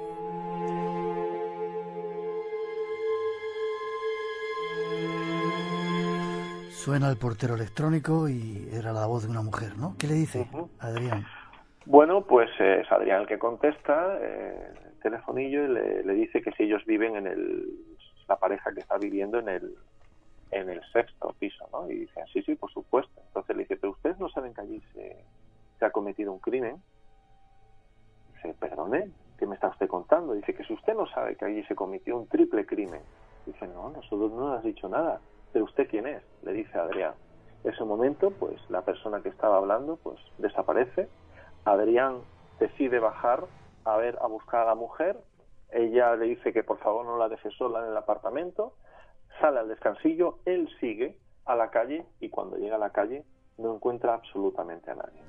Suena el portero electrónico y era la voz de una mujer, ¿no? ¿Qué le dice Adrián? Bueno, pues es Adrián el que contesta el telefonillo y le dice que si ellos viven la pareja que está viviendo en el 6º piso, ¿no? Y dice, sí, por supuesto. Entonces le dice, pero ustedes no saben que allí se ha cometidido un crimen. Dice, perdone, ¿qué me está usted contando? Dice que si usted no sabe que allí se cometió un triple crimen. Dice, no, nosotros no nos has dicho nada. ¿Pero usted quién es? Le dice Adrián. En ese momento, pues la persona que estaba hablando, pues desaparece. Adrián decide bajar a buscar a la mujer. Ella le dice que por favor no la deje sola en el apartamento. Sale al descansillo, él sigue a la calle y cuando llega a la calle no encuentra absolutamente a nadie.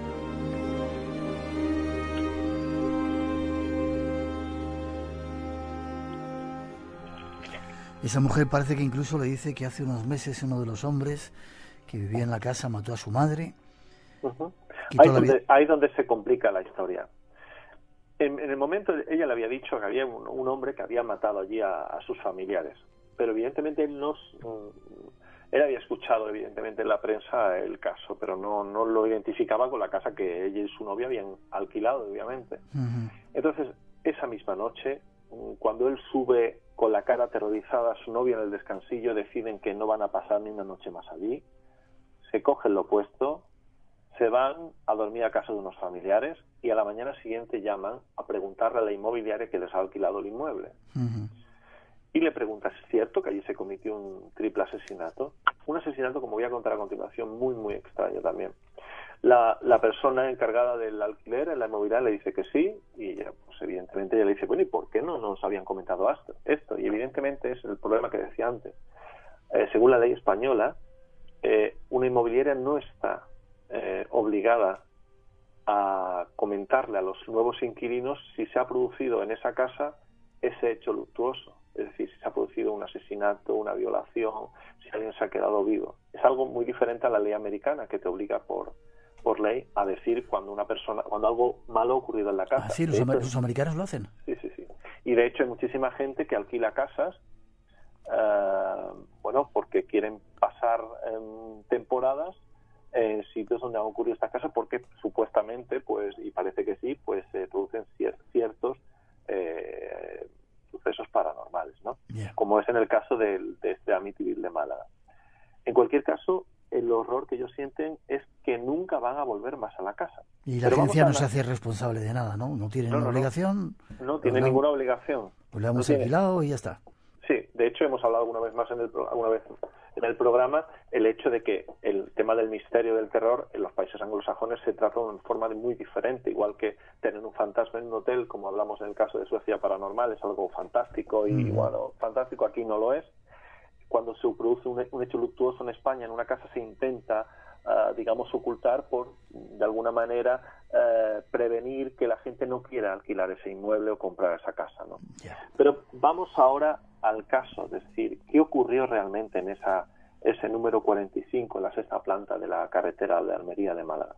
Esa mujer parece que incluso le dice que hace unos meses uno de los hombres que vivía en la casa mató a su madre. Uh-huh. Ahí donde se complica la historia. En el momento, ella le había dicho que había un hombre que había matado allí a sus familiares, pero evidentemente él había escuchado evidentemente en la prensa el caso, pero no lo identificaba con la casa que ella y su novia habían alquilado, obviamente. Uh-huh. Entonces, esa misma noche, cuando él sube con la cara aterrorizada a su novia en el descansillo, deciden que no van a pasar ni una noche más allí, se cogen lo puesto, se van a dormir a casa de unos familiares y a la mañana siguiente llaman a preguntarle a la inmobiliaria que les ha alquilado el inmueble. Uh-huh. Y le pregunta, ¿es cierto que allí se cometió un triple asesinato? Un asesinato, como voy a contar a continuación, muy, muy extraño también. La persona encargada del alquiler en la inmobiliaria le dice que sí, y ella, pues evidentemente ella le dice, bueno, ¿y por qué no nos habían comentado esto? Y evidentemente es el problema que decía antes. Según la ley española, una inmobiliaria no está obligada a comentarle a los nuevos inquilinos si se ha producido en esa casa ese hecho luctuoso. Es decir, si se ha producido un asesinato, una violación, si alguien se ha quedado vivo. Es algo muy diferente a la ley americana, que te obliga por ley a decir cuando algo malo ha ocurrido en la casa. Ah, sí, los americanos lo hacen. Sí. Y de hecho hay muchísima gente que alquila casas, porque quieren pasar temporadas en sitios donde han ocurrido estas casas, porque supuestamente, pues, y parece que sí, pues se producen ciertos sucesos paranormales, ¿no? Yeah. Como es en el caso de este Amityville de Málaga. En cualquier caso, el horror que ellos sienten es que nunca van a volver más a la casa. Y la agencia no se hace responsable de nada, ¿no? No tienen obligación. No tiene ninguna obligación. Pues le hemos alquilado y ya está. Sí, de hecho hemos hablado alguna vez en el programa el hecho de que el tema del misterio del terror en los países anglosajones se trata de forma muy diferente, igual que tener un fantasma en un hotel, como hablamos en el caso de Suecia Paranormal, es algo fantástico y bueno, fantástico aquí no lo es. Cuando se produce un hecho luctuoso en España, en una casa se intenta, ocultar por, de alguna manera, prevenir que la gente no quiera alquilar ese inmueble o comprar esa casa, ¿no? Yeah. Pero vamos ahora al caso, es decir, ¿qué ocurrió realmente en ese número 45, en la sexta planta de la carretera de Almería de Málaga?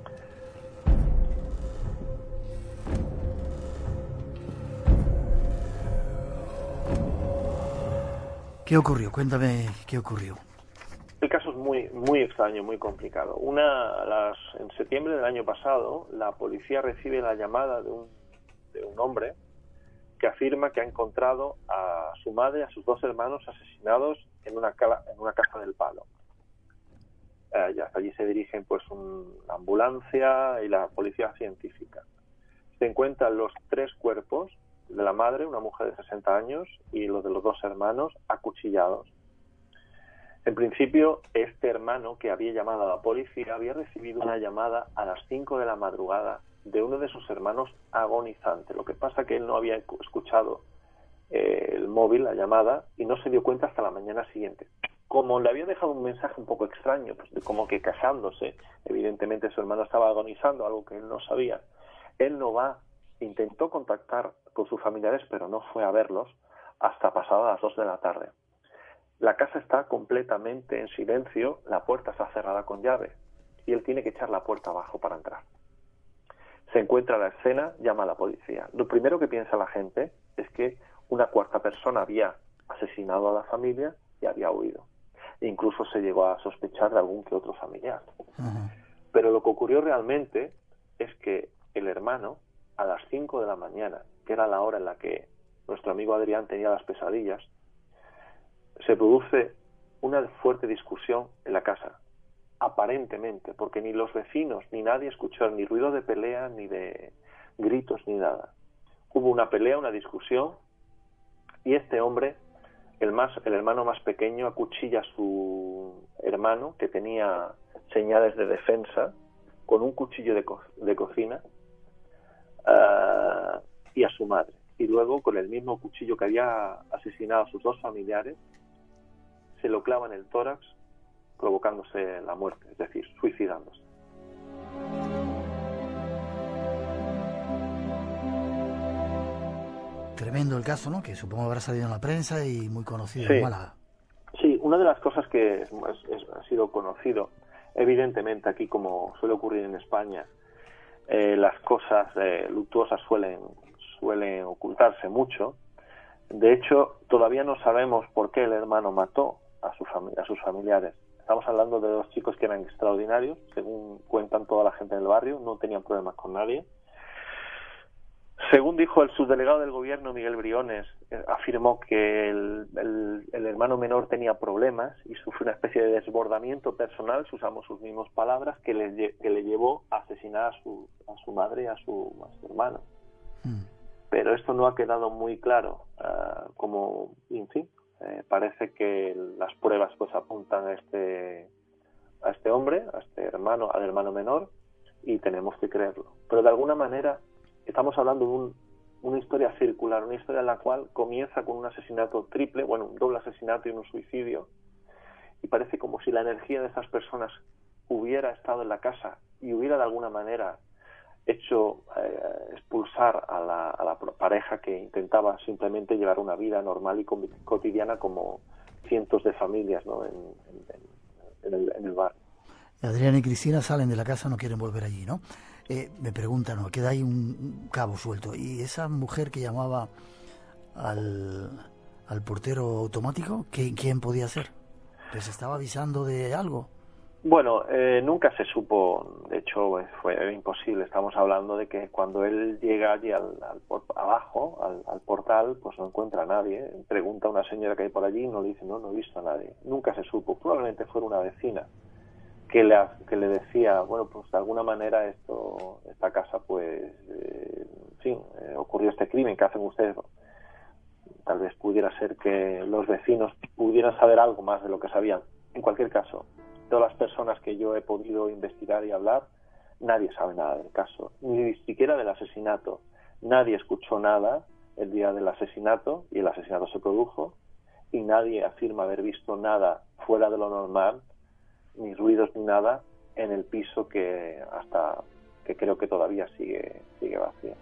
¿Qué ocurrió? Cuéntame qué ocurrió. El caso es muy, muy extraño, muy complicado. En septiembre del año pasado, la policía recibe la llamada de un hombre que afirma que ha encontrado a su madre y a sus dos hermanos asesinados en una casa del Palo. Hasta allí se dirigen pues una ambulancia y la policía científica. Se encuentran los 3 cuerpos de la madre, una mujer de 60 años, y los de los 2 hermanos acuchillados. En principio, este hermano que había llamado a la policía había recibido una llamada a las 5 de la madrugada de uno de sus hermanos agonizante. Lo que pasa es que él no había escuchado el móvil, la llamada, y no se dio cuenta hasta la mañana siguiente. Como le había dejado un mensaje un poco extraño, pues como que quejándose, evidentemente su hermano estaba agonizando, algo que él no sabía, él intentó contactar con sus familiares, pero no fue a verlos hasta pasadas las 2 de la tarde. La casa está completamente en silencio, la puerta está cerrada con llave y él tiene que echar la puerta abajo para entrar. Se encuentra la escena, llama a la policía. Lo primero que piensa la gente es que una cuarta persona había asesinado a la familia y había huido. E incluso se llegó a sospechar de algún que otro familiar. Uh-huh. Pero lo que ocurrió realmente es que el hermano, a las 5 de la mañana, que era la hora en la que nuestro amigo Adrián tenía las pesadillas, se produce una fuerte discusión en la casa, aparentemente, porque ni los vecinos ni nadie escucharon ni ruido de pelea, ni de gritos, ni nada. hubo una pelea, una discusión, y este hombre, el hermano más pequeño, acuchilla a su hermano, que tenía señales de defensa, con un cuchillo de cocina, y a su madre. Y luego, con el mismo cuchillo que había asesinado a sus dos familiares, se lo clava en el tórax, provocándose la muerte, es decir, suicidándose. Tremendo el caso, ¿no? Que supongo habrá salido en la prensa y muy conocido Sí. en Málaga. Sí, una de las cosas que ha sido conocido, evidentemente aquí, como suele ocurrir en España, las cosas luctuosas suelen ocultarse mucho. De hecho, todavía no sabemos por qué el hermano mató a sus familiares. Estamos hablando de dos chicos que eran extraordinarios, según cuentan toda la gente del barrio, no tenían problemas con nadie. Según dijo el subdelegado del gobierno, Miguel Briones, afirmó que el hermano menor tenía problemas y sufrió una especie de desbordamiento personal, si usamos sus mismas palabras, que le llevó a asesinar a su madre y a su hermano. Pero esto no ha quedado muy claro, en fin, parece que las pruebas pues apuntan a este hombre, a este hermano, al hermano menor, y tenemos que creerlo. Pero de alguna manera estamos hablando de una historia circular, una historia en la cual comienza con un asesinato triple, bueno, un doble asesinato y un suicidio, y parece como si la energía de esas personas hubiera estado en la casa y hubiera de alguna manera hecho expulsar a la pareja que intentaba simplemente llevar una vida normal y cotidiana como cientos de familias, ¿no? en el barrio. Adrián y Cristina salen de la casa, no quieren volver allí, ¿no? Me preguntan, ¿no? Queda ahí un cabo suelto. ¿Y esa mujer que llamaba al portero automático, quién podía ser? ¿Les estaba avisando de algo? Bueno, nunca se supo, de hecho fue imposible. Estamos hablando de que cuando él llega allí abajo, al portal, pues no encuentra a nadie. Pregunta a una señora que hay por allí y no le dice, no he visto a nadie. Nunca se supo. Probablemente fuera una vecina que le decía, bueno, pues de alguna manera esta casa, pues, en fin, ocurrió este crimen, ¿qué hacen ustedes? Tal vez pudiera ser que los vecinos pudieran saber algo más de lo que sabían. En cualquier caso, todas las personas que yo he podido investigar y hablar, nadie sabe nada del caso, ni siquiera del asesinato. Nadie escuchó nada el día del asesinato, y el asesinato se produjo, y nadie afirma haber visto nada fuera de lo normal, ni ruidos ni nada, en el piso que creo que todavía sigue vacío.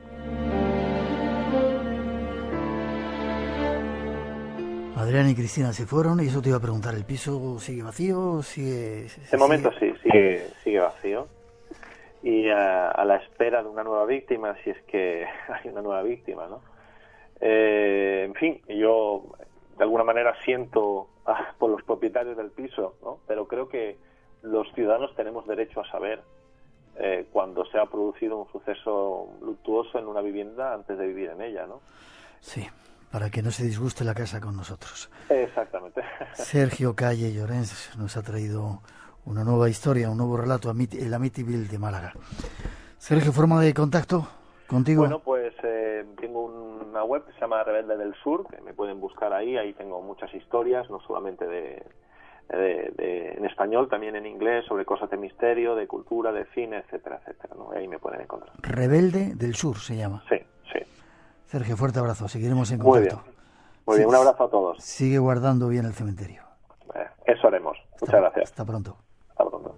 Adrián y Cristina se fueron y eso te iba a preguntar, ¿el piso sigue vacío? De momento sí, sigue vacío, y a la espera de una nueva víctima, si es que hay una nueva víctima, ¿no? En fin, yo de alguna manera siento por los propietarios del piso, ¿no? Pero creo que los ciudadanos tenemos derecho a saber cuando se ha producido un suceso luctuoso en una vivienda antes de vivir en ella, ¿no? Sí, para que no se disguste la casa con nosotros. Exactamente. Sergio Calle Llorens nos ha traído una nueva historia, un nuevo relato, el Amityville de Málaga. Sergio, ¿forma de contacto contigo? Bueno, pues tengo una web que se llama Rebelde del Sur, que me pueden buscar ahí tengo muchas historias, no solamente en español, también en inglés, sobre cosas de misterio, de cultura, de cine, etcétera, etcétera, ¿no? Ahí me pueden encontrar. Rebelde del Sur se llama. Sí. Sergio, fuerte abrazo, seguiremos en contacto. Muy bien, un abrazo a todos. Sigue guardando bien el cementerio. Eso haremos. Muchas gracias. Hasta pronto. Hasta pronto.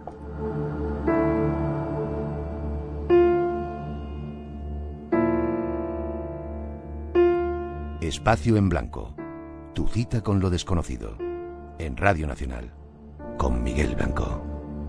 Espacio en Blanco. Tu cita con lo desconocido. En Radio Nacional. Con Miguel Blanco.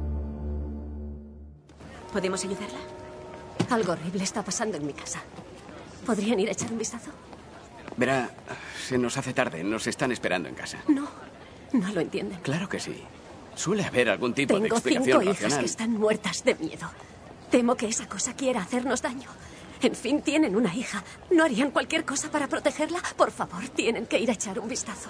¿Podemos ayudarla? Algo horrible está pasando en mi casa. ¿Podrían ir a echar un vistazo? Verá, se nos hace tarde. Nos están esperando en casa. No lo entienden. Claro que sí. Suele haber algún tipo de explicación Tengo 5 racional. hijas que están muertas de miedo. Temo que esa cosa quiera hacernos daño. En fin, tienen una hija. ¿No harían cualquier cosa para protegerla? Por favor, tienen que ir a echar un vistazo.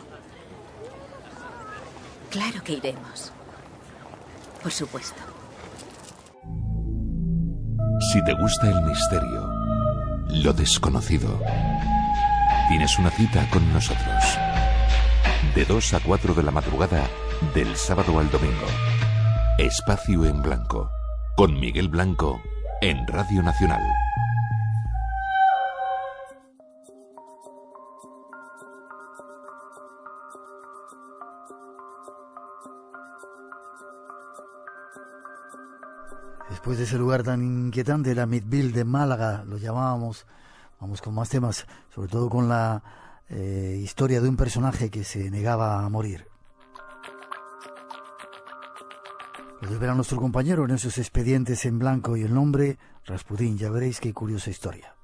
Claro que iremos. Por supuesto. Si te gusta el misterio, Lo desconocido. Tienes una cita con nosotros. De 2 a 4 de la madrugada, del sábado al domingo. Espacio en Blanco. Con Miguel Blanco, en Radio Nacional. Después de ese lugar tan inquietante, la Midville de Málaga, lo llamábamos, vamos con más temas, sobre todo con la historia de un personaje que se negaba a morir. Lo de ver a nuestro compañero en esos expedientes en blanco y el nombre, Rasputín, ya veréis qué curiosa historia.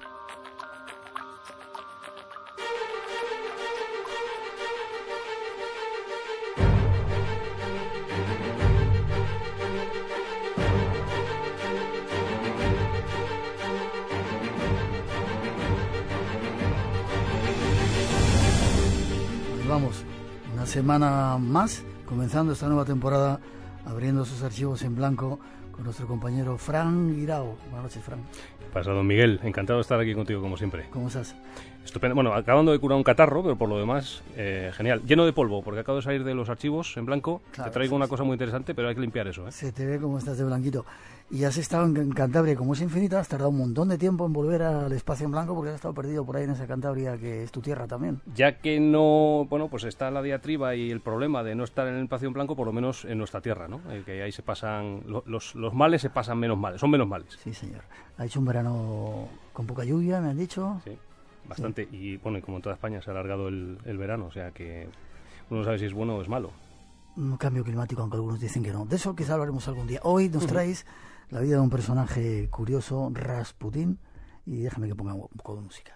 Vamos, una semana más, comenzando esta nueva temporada, abriendo sus archivos en blanco con nuestro compañero Fran Guirao. Buenas noches, Fran. ¿Qué pasa, don Miguel? Encantado de estar aquí contigo, como siempre. ¿Cómo estás? Estupendo. Bueno, acabando de curar un catarro, pero por lo demás, genial. Lleno de polvo, porque acabo de salir de los archivos en blanco. Claro, te traigo una cosa muy interesante, pero hay que limpiar eso, ¿eh? Se te ve como estás de blanquito. Y has estado en Cantabria, como es infinita, has tardado un montón de tiempo en volver al espacio en blanco, porque has estado perdido por ahí en esa Cantabria, que es tu tierra también. Ya que no, bueno, pues está la diatriba y el problema de no estar en el espacio en blanco, por lo menos en nuestra tierra, ¿no? Que ahí se pasan, los males se pasan menos males, son menos males. Sí, señor. Ha hecho un verano con poca lluvia, me han dicho. Sí, bastante. Sí. Y bueno, y como en toda España se ha alargado el verano, o sea que uno no sabe si es bueno o es malo. Un cambio climático, aunque algunos dicen que no. De eso quizá hablaremos algún día. Hoy nos traéis la vida de un personaje curioso, Rasputín, y déjame que ponga un poco de música.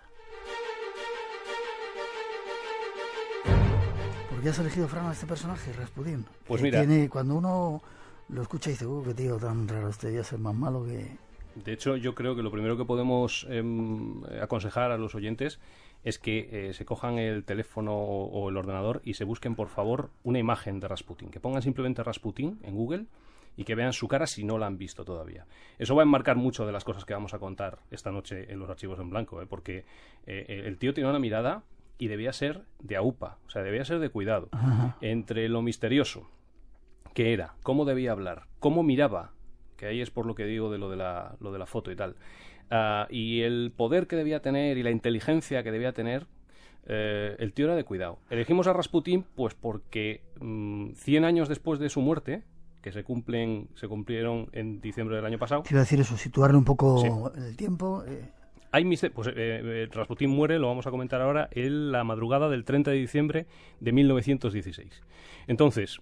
¿Por qué has elegido, Fran, a este personaje, Rasputín? Pues mira, cuando uno lo escucha y dice, qué tío tan raro, este debe ser más malo que... De hecho, yo creo que lo primero que podemos aconsejar a los oyentes es que se cojan el teléfono o el ordenador y se busquen, por favor, una imagen de Rasputín. Que pongan simplemente Rasputín en Google y que vean su cara si no la han visto todavía. Eso va a enmarcar mucho de las cosas que vamos a contar esta noche en los archivos en blanco, porque el tío tiene una mirada y debía ser de aupa, o sea, debía ser de cuidado. Ajá. Entre lo misterioso que era, cómo debía hablar, cómo miraba, que ahí es por lo que digo de lo de la foto y tal, y el poder que debía tener y la inteligencia que debía tener, el tío era de cuidado. Elegimos a Rasputín pues porque 100 años después de su muerte, que se cumplieron en diciembre del año pasado. Te iba a decir eso, situarle un poco en el tiempo. Rasputín muere, lo vamos a comentar ahora, en la madrugada del 30 de diciembre de 1916. Entonces,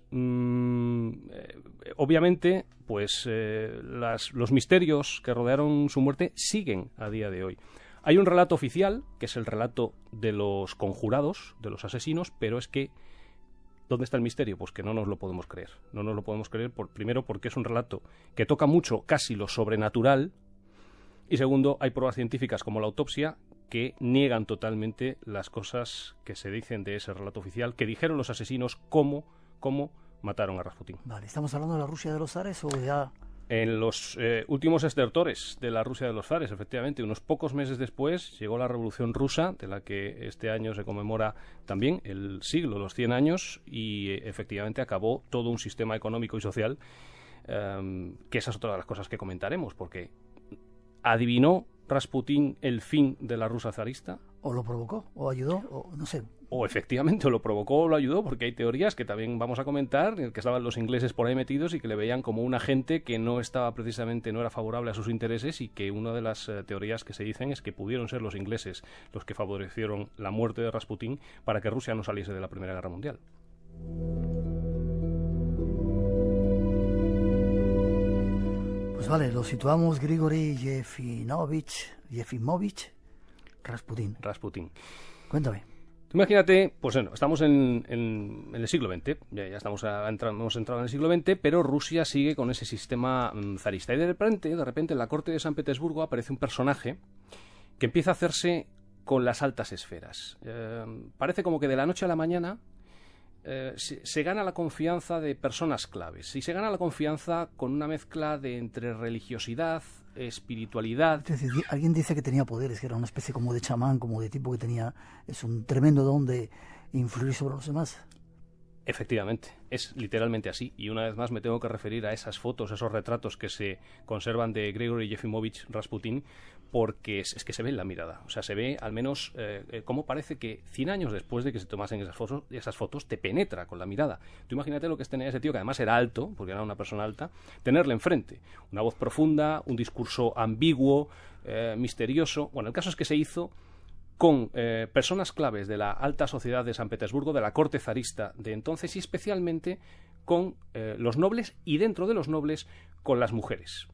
obviamente, pues los misterios que rodearon su muerte siguen a día de hoy. Hay un relato oficial, que es el relato de los conjurados, de los asesinos, pero es que ¿dónde está el misterio? Pues que no nos lo podemos creer. No nos lo podemos creer, primero porque es un relato que toca mucho, casi lo sobrenatural, y segundo, hay pruebas científicas como la autopsia que niegan totalmente las cosas que se dicen de ese relato oficial, que dijeron los asesinos cómo mataron a Rasputín. Vale, ¿estamos hablando de la Rusia de los zares o ya...? En los últimos estertores de la Rusia de los zares, efectivamente, unos pocos meses después llegó la Revolución Rusa, de la que este año se conmemora también el siglo, los 100 años, y efectivamente acabó todo un sistema económico y social, que esa es otra de las cosas que comentaremos, porque ¿adivinó Rasputín el fin de la Rusia zarista? ¿O lo provocó? ¿O ayudó? O no sé. O efectivamente lo provocó o lo ayudó, porque hay teorías que también vamos a comentar, que estaban los ingleses por ahí metidos y que le veían como un agente que no era favorable a sus intereses, y que una de las teorías que se dicen es que pudieron ser los ingleses los que favorecieron la muerte de Rasputín para que Rusia no saliese de la Primera Guerra Mundial. Pues vale, lo situamos. Grigori Yefimovich Rasputín. Cuéntame. Imagínate, pues bueno, estamos en el siglo XX, ya hemos entrado en el siglo XX, pero Rusia sigue con ese sistema zarista. Y de repente, en la corte de San Petersburgo aparece un personaje que empieza a hacerse con las altas esferas. Parece como que de la noche a la mañana se gana la confianza de personas claves y se gana la confianza con una mezcla de entre religiosidad, espiritualidad. Es decir, alguien dice que tenía poderes, que era una especie como de chamán, como de tipo que tenía un tremendo don de influir sobre los demás. Efectivamente, es literalmente así. Y una vez más me tengo que referir a esas fotos, esos retratos que se conservan de Grigori Yefimovich Rasputin, porque es que se ve en la mirada. O sea, se ve al menos cómo parece que 100 años después de que se tomasen esas fotos te penetra con la mirada. Tú imagínate lo que es tener a ese tío, que además era alto, porque era una persona alta, tenerle enfrente. Una voz profunda, un discurso ambiguo, misterioso. Bueno, el caso es que se hizo con personas claves de la alta sociedad de San Petersburgo, de la corte zarista de entonces, y especialmente con los nobles, y dentro de los nobles con las mujeres,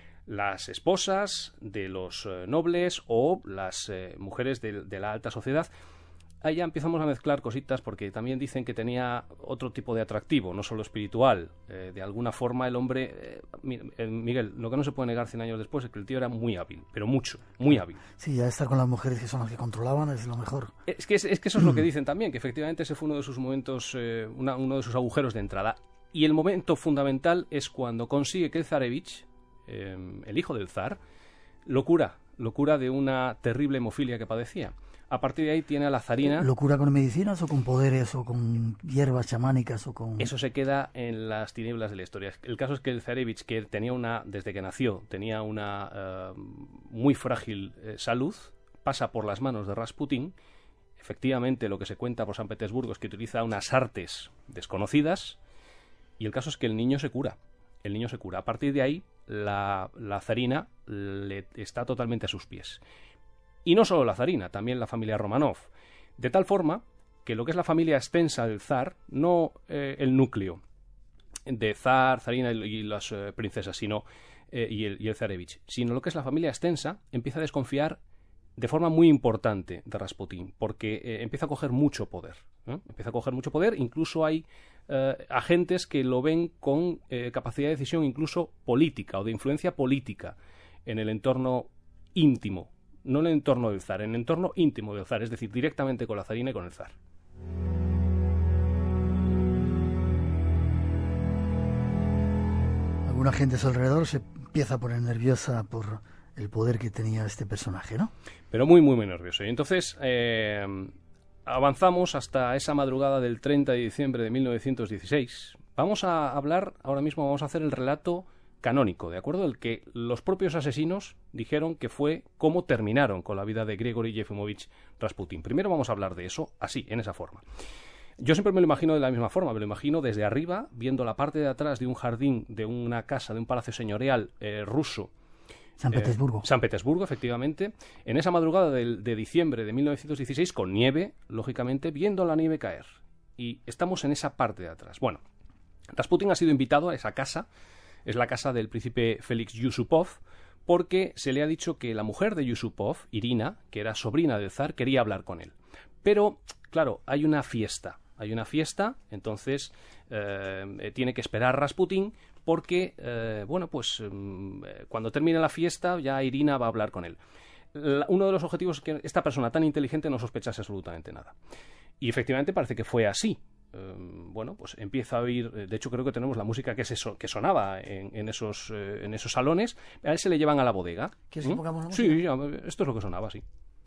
las esposas de los nobles o las mujeres de la alta sociedad. Ahí ya empezamos a mezclar cositas, porque también dicen que tenía otro tipo de atractivo, no solo espiritual. De alguna forma el hombre... Miguel, lo que no se puede negar 100 años después es que el tío era muy hábil, pero mucho, muy hábil. Sí, ya estar con las mujeres que son las que controlaban es lo mejor. Es que eso es lo que dicen también, que efectivamente ese fue uno de sus momentos, uno de sus agujeros de entrada. Y el momento fundamental es cuando consigue que el zarevich, el hijo del zar, lo cura de una terrible hemofilia que padecía. A partir de ahí tiene a la zarina... ¿Locura con medicinas o con poderes o con hierbas chamánicas o con...? Eso se queda en las tinieblas de la historia. El caso es que el zarevich, que tenía desde que nació, tenía una muy frágil salud, pasa por las manos de Rasputin. Efectivamente, lo que se cuenta por San Petersburgo es que utiliza unas artes desconocidas, y el caso es que el niño se cura. El niño se cura. A partir de ahí, la zarina está totalmente a sus pies. Y no solo la zarina, también la familia Romanov. De tal forma que lo que es la familia extensa del zar, no el núcleo de zar, zarina y las princesas, sino y el zarevich, sino lo que es la familia extensa, empieza a desconfiar de forma muy importante de Rasputin, porque empieza a coger mucho poder. Empieza a coger mucho poder, incluso hay agentes que lo ven con capacidad de decisión incluso política o de influencia política en el entorno íntimo. No en el entorno del zar, en el entorno íntimo del zar, es decir, directamente con la zarina y con el zar. Alguna gente a su alrededor se empieza a poner nerviosa por el poder que tenía este personaje, ¿no? Pero muy, muy, muy nervioso. Y entonces avanzamos hasta esa madrugada del 30 de diciembre de 1916. Vamos a hablar, ahora mismo vamos a hacer el relato canónico, ¿de acuerdo? El que los propios asesinos dijeron que fue cómo terminaron con la vida de Grigori Yefimovich Rasputin. Primero vamos a hablar de eso, así, en esa forma. Yo siempre me lo imagino de la misma forma, me lo imagino desde arriba, viendo la parte de atrás de un jardín, de una casa, de un palacio señorial ruso. San Petersburgo. San Petersburgo, efectivamente. En esa madrugada de diciembre de 1916, con nieve, lógicamente, viendo la nieve caer. Y estamos en esa parte de atrás. Bueno, Rasputin ha sido invitado a esa casa. Es la casa del príncipe Félix Yusupov, porque se le ha dicho que la mujer de Yusupov, Irina, que era sobrina del zar, quería hablar con él. Pero, claro, hay una fiesta, entonces tiene que esperar Rasputin, porque, cuando termine la fiesta ya Irina va a hablar con él. Uno de los objetivos es que esta persona tan inteligente no sospechase absolutamente nada. Y efectivamente parece que fue así. Pues empieza a oír, de hecho creo que tenemos la música que sonaba en esos salones. A él se le llevan a la bodega. ¿Quieres que pongamos la música? Sí, esto es lo que sonaba, sí.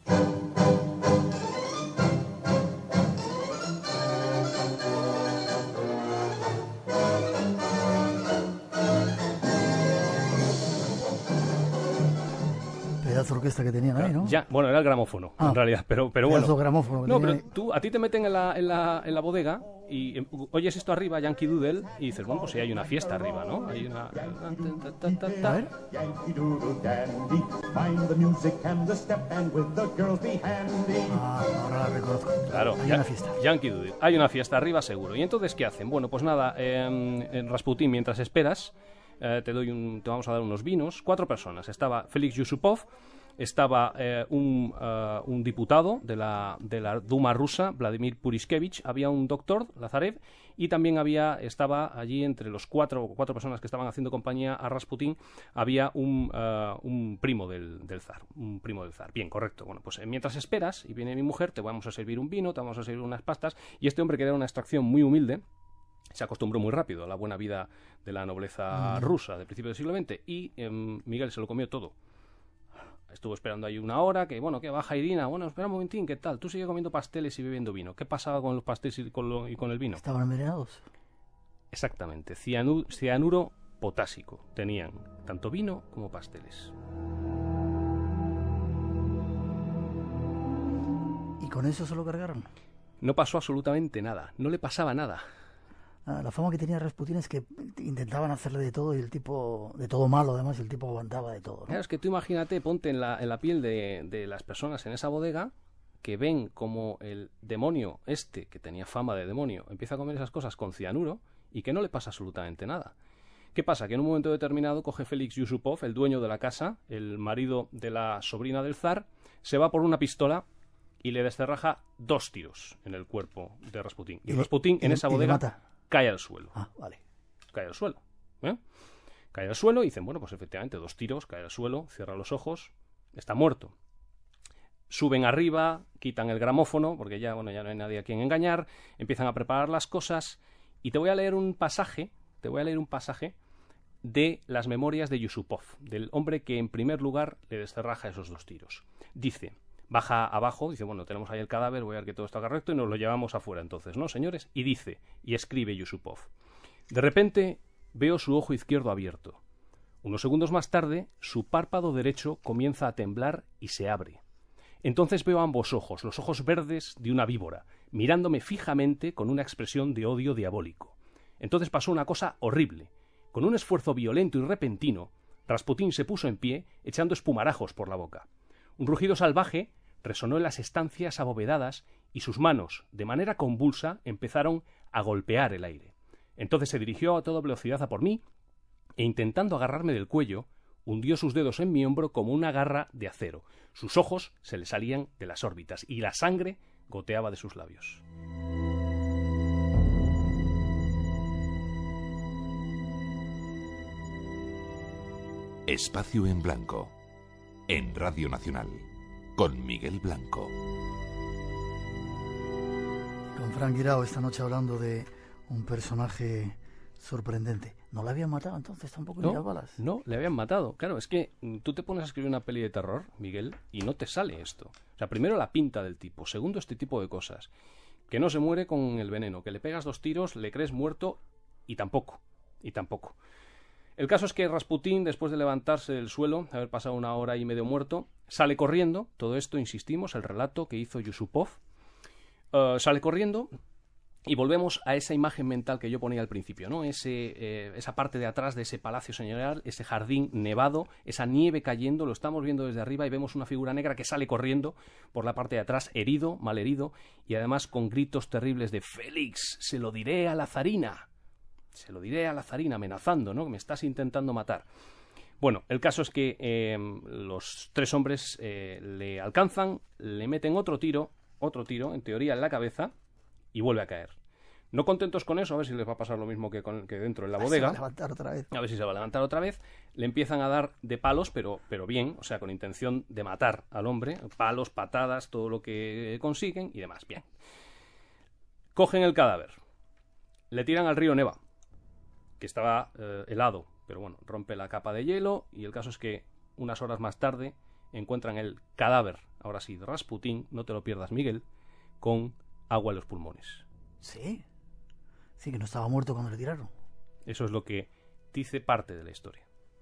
Pedazo de orquesta que tenían ahí, ¿no? Bueno, era el gramófono, en realidad, pero bueno. Gramófono no, pero a ti te meten en la bodega y oyes esto arriba, Yankee Doodle, y dices, bueno, pues sí, hay una fiesta arriba, ¿no? Hay una... A ver. Ahora la reconozco. Claro, hay una fiesta. Yankee Doodle. Hay una fiesta arriba, seguro. ¿Y entonces qué hacen? Bueno, pues nada, en Rasputin, mientras esperas, te vamos a dar unos vinos. 4 personas. Estaba Félix Yusupov, estaba un diputado de la Duma rusa, Vladimir Purishkevich, había un doctor, Lazarev, y también estaba allí entre los cuatro personas que estaban haciendo compañía a Rasputín, había un primo del zar, Bien, correcto. Bueno, pues mientras esperas y viene mi mujer, te vamos a servir un vino, te vamos a servir unas pastas, y este hombre, que era una extracción muy humilde, se acostumbró muy rápido a la buena vida de la nobleza rusa del principio del siglo XX, y Miguel se lo comió todo. Estuvo esperando ahí una hora, que baja Irina, espera un momentín, ¿qué tal? Tú sigue comiendo pasteles y bebiendo vino. ¿Qué pasaba con los pasteles y con el vino? ¿Estaban envenenados? Exactamente, cianuro potásico. Tenían tanto vino como pasteles. ¿Y con eso se lo cargaron? No pasó absolutamente nada, no le pasaba nada. La fama que tenía Rasputín es que intentaban hacerle de todo, y el tipo, de todo malo además, y el tipo aguantaba de todo, ¿no? Claro, es que tú imagínate, ponte en la piel de las personas en esa bodega, que ven como el demonio que tenía fama de demonio, empieza a comer esas cosas con cianuro y que no le pasa absolutamente nada. ¿Qué pasa? Que en un momento determinado coge Félix Yusupov, el dueño de la casa, el marido de la sobrina del zar, se va por una pistola y le descerraja 2 tiros en el cuerpo de Rasputín. Y Rasputín en esa bodega cae al suelo. Vale. Cae al suelo. Cae al suelo y dicen, pues efectivamente, 2 tiros, cae al suelo, cierra los ojos, está muerto. Suben arriba, quitan el gramófono, porque ya no hay nadie a quien engañar, empiezan a preparar las cosas, y te voy a leer un pasaje de las memorias de Yusupov, del hombre que en primer lugar le descerraja esos 2 tiros. Dice, baja abajo, dice, tenemos ahí el cadáver, voy a ver que todo está correcto, y nos lo llevamos afuera entonces, ¿no, señores? Y dice, y escribe Yusupov, de repente veo su ojo izquierdo abierto. Unos segundos más tarde, su párpado derecho comienza a temblar y se abre. Entonces veo ambos ojos, los ojos verdes de una víbora, mirándome fijamente con una expresión de odio diabólico. Entonces pasó una cosa horrible. Con un esfuerzo violento y repentino, Rasputín se puso en pie, echando espumarajos por la boca. Un rugido salvaje resonó en las estancias abovedadas y sus manos, de manera convulsa, empezaron a golpear el aire. Entonces se dirigió a toda velocidad a por mí e, intentando agarrarme del cuello, hundió sus dedos en mi hombro como una garra de acero. Sus ojos se le salían de las órbitas y la sangre goteaba de sus labios. Espacio en Blanco, en Radio Nacional, con Miguel Blanco. Con Frank Guirao esta noche hablando de un personaje sorprendente. ¿No le habían matado entonces tampoco en las balas? No, le habían matado. Claro, es que tú te pones a escribir una peli de terror, Miguel, y no te sale esto. O sea, primero la pinta del tipo, segundo este tipo de cosas. Que no se muere con el veneno, que le pegas 2 tiros, le crees muerto y tampoco. El caso es que Rasputín, después de levantarse del suelo, haber pasado 1 hora y medio muerto, sale corriendo. Todo esto, insistimos, el relato que hizo Yusupov. Sale corriendo y volvemos a esa imagen mental que yo ponía al principio, ¿no? Esa parte de atrás de ese palacio señorial, ese jardín nevado, esa nieve cayendo, lo estamos viendo desde arriba y vemos una figura negra que sale corriendo por la parte de atrás, herido, malherido, y además con gritos terribles de «Félix, se lo diré a la zarina», amenazando, ¿no? Me estás intentando matar. Bueno, el caso es que los 3 hombres le alcanzan, le meten otro tiro, en teoría en la cabeza, y vuelve a caer. No contentos con eso, a ver si les va a pasar lo mismo que dentro en la bodega. Se va a levantar otra vez. A ver si se va a levantar otra vez. Le empiezan a dar de palos, pero bien, o sea, con intención de matar al hombre. Palos, patadas, todo lo que consiguen y demás. Bien. Cogen el cadáver. Le tiran al río Neva, que estaba helado, pero rompe la capa de hielo, y el caso es que unas horas más tarde encuentran el cadáver, ahora sí, de Rasputín, no te lo pierdas, Miguel, con agua en los pulmones. Sí, que no estaba muerto cuando le tiraron. Eso es lo que dice parte de la historia.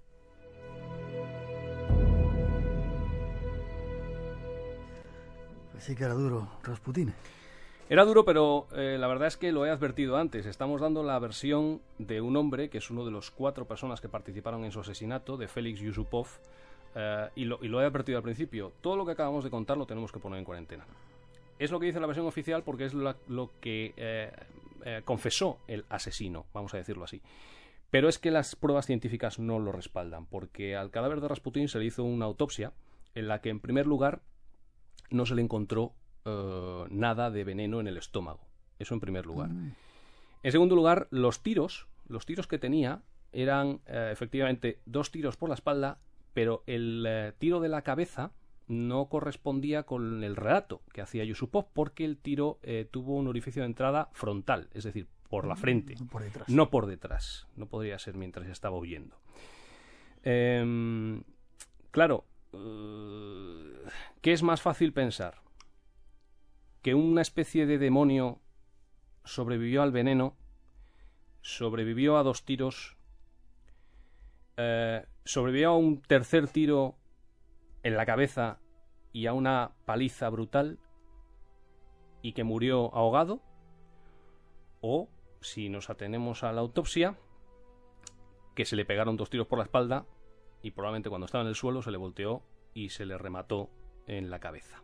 Pues sí que era duro, Rasputín. Era duro, pero la verdad es que lo he advertido antes. Estamos dando la versión de un hombre que es uno de los 4 personas que participaron en su asesinato, de Félix Yusupov, y lo he advertido al principio. Todo lo que acabamos de contar lo tenemos que poner en cuarentena. Es lo que dice la versión oficial porque es lo que confesó el asesino, vamos a decirlo así. Pero es que las pruebas científicas no lo respaldan, porque al cadáver de Rasputín se le hizo una autopsia en la que, en primer lugar, no se le encontró nada de veneno en el estómago. Eso en primer lugar. En segundo lugar, los tiros que tenía eran efectivamente 2 tiros por la espalda, pero el tiro de la cabeza no correspondía con el relato que hacía Yusupov, porque el tiro tuvo un orificio de entrada frontal, es decir, por la frente, no por detrás. No podría ser mientras estaba huyendo. Claro, ¿qué es más fácil pensar? ¿Que una especie de demonio sobrevivió al veneno, sobrevivió a 2 tiros, sobrevivió a un tercer tiro en la cabeza y a una paliza brutal y que murió ahogado? O, si nos atenemos a la autopsia, que se le pegaron 2 tiros por la espalda y probablemente cuando estaba en el suelo se le volteó y se le remató en la cabeza.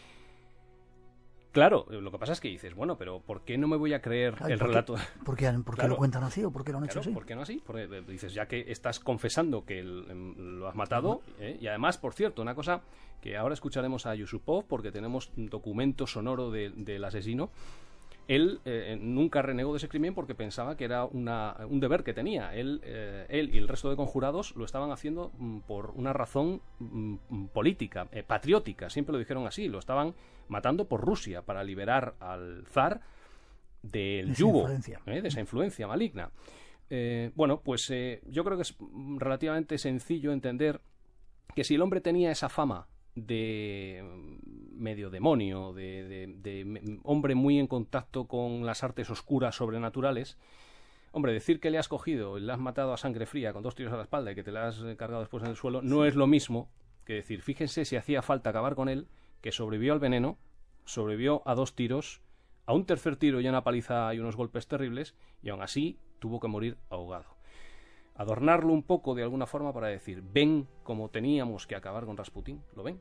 Claro, lo que pasa es que dices, bueno, pero ¿por qué no me voy a creer el relato? ¿Por qué lo cuentan así o por qué lo han hecho así? ¿Por qué no así? Porque dices, ya que estás confesando que lo has matado, y además, por cierto, una cosa que ahora escucharemos a Yusupov porque tenemos un documento sonoro del asesino. Él nunca renegó de ese crimen porque pensaba que era un deber que tenía. Él y el resto de conjurados lo estaban haciendo por una razón política, patriótica, siempre lo dijeron así. Lo estaban matando por Rusia para liberar al zar del yugo, de esa influencia maligna. Bueno, pues yo creo que es relativamente sencillo entender que si el hombre tenía esa fama de medio demonio, de hombre muy en contacto con las artes oscuras sobrenaturales, hombre, decir que le has cogido y le has matado a sangre fría con 2 tiros a la espalda y que te la has cargado después en el suelo, no es lo mismo que decir, fíjense si hacía falta acabar con él, que sobrevivió al veneno, sobrevivió a 2 tiros, a un tercer tiro y una paliza y unos golpes terribles, y aún así tuvo que morir ahogado. Adornarlo un poco de alguna forma para decir, ven cómo teníamos que acabar con Rasputín, ¿lo ven?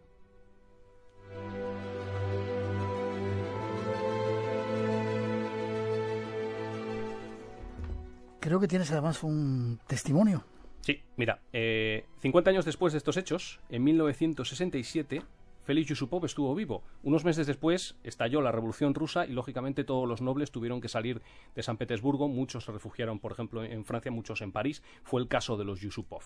Creo que tienes además un testimonio. Sí, mira, 50 años después de estos hechos, en 1967, Félix Yusupov estuvo vivo. Unos meses después estalló la Revolución Rusa y, lógicamente, todos los nobles tuvieron que salir de San Petersburgo. Muchos se refugiaron, por ejemplo, en Francia, muchos en París. Fue el caso de los Yusupov.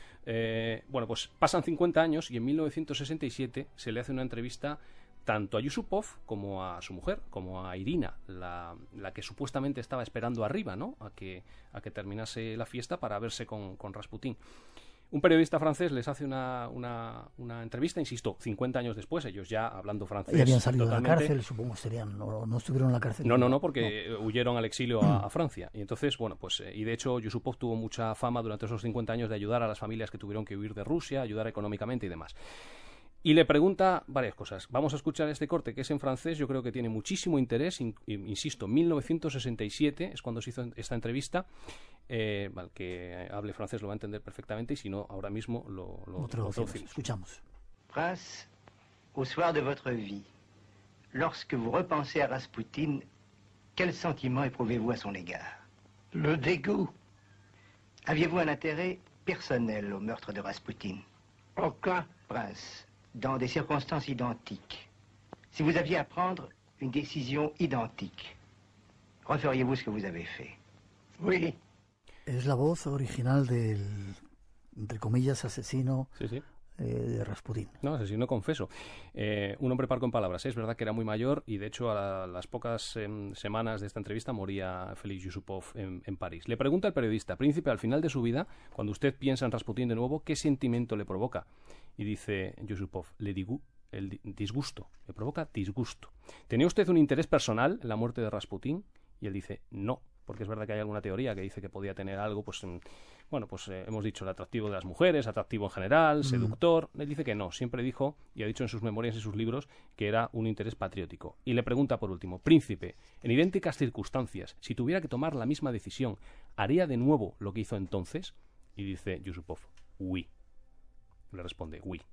Bueno, pues pasan 50 años y en 1967 se le hace una entrevista tanto a Yusupov como a su mujer, como a Irina, la que supuestamente estaba esperando arriba, ¿no?, a que terminase la fiesta para verse con Rasputín. Un periodista francés les hace una entrevista, insisto, 50 años después, ellos ya hablando francés. Y habían salido totalmente. de la cárcel, supongo serían, no estuvieron en la cárcel. No, porque huyeron al exilio a Francia. Y entonces, bueno, pues, y de hecho Yusupov tuvo mucha fama durante esos 50 años de ayudar a las familias que tuvieron que huir de Rusia, ayudar económicamente y demás. Y le pregunta varias cosas. Vamos a escuchar este corte, que es en francés, yo creo que tiene muchísimo interés. Insisto, 1967 es cuando se hizo esta entrevista. El que hable francés lo va a entender perfectamente, y si no, ahora mismo lo traducimos. Escuchamos. Prince, au soir de votre vie, lorsque vous repensez à Rasputin, quel sentiment éprouvez-vous à son égard? Le dégoût. Aviez-vous un intérêt personnel au meurtre de Rasputin? Aucun. Prince, dans des circonstances identiques, si vous aviez à prendre une décision identique, referiez-vous ce que vous avez fait? Oui. Es la voz original del, entre comillas, asesino. Sí. De Rasputín. No, asesino confeso. Un hombre parco en palabras. Es verdad que era muy mayor y, de hecho, a las pocas semanas de esta entrevista moría Félix Yusupov en París. Le pregunta el periodista: príncipe, al final de su vida, cuando usted piensa en Rasputín de nuevo, ¿qué sentimiento le provoca? Y dice Yusupov: le digo el disgusto. Le provoca disgusto. ¿Tenía usted un interés personal en la muerte de Rasputín? Y él dice: no. Porque es verdad que hay alguna teoría que dice que podía tener algo, pues, bueno, pues hemos dicho el atractivo de las mujeres, atractivo en general, seductor. Él dice que no, siempre dijo, y ha dicho en sus memorias y sus libros, que era un interés patriótico. Y le pregunta por último: príncipe, en idénticas circunstancias, si tuviera que tomar la misma decisión, ¿haría de nuevo lo que hizo entonces? Y dice Yusupov: oui. Le responde: oui.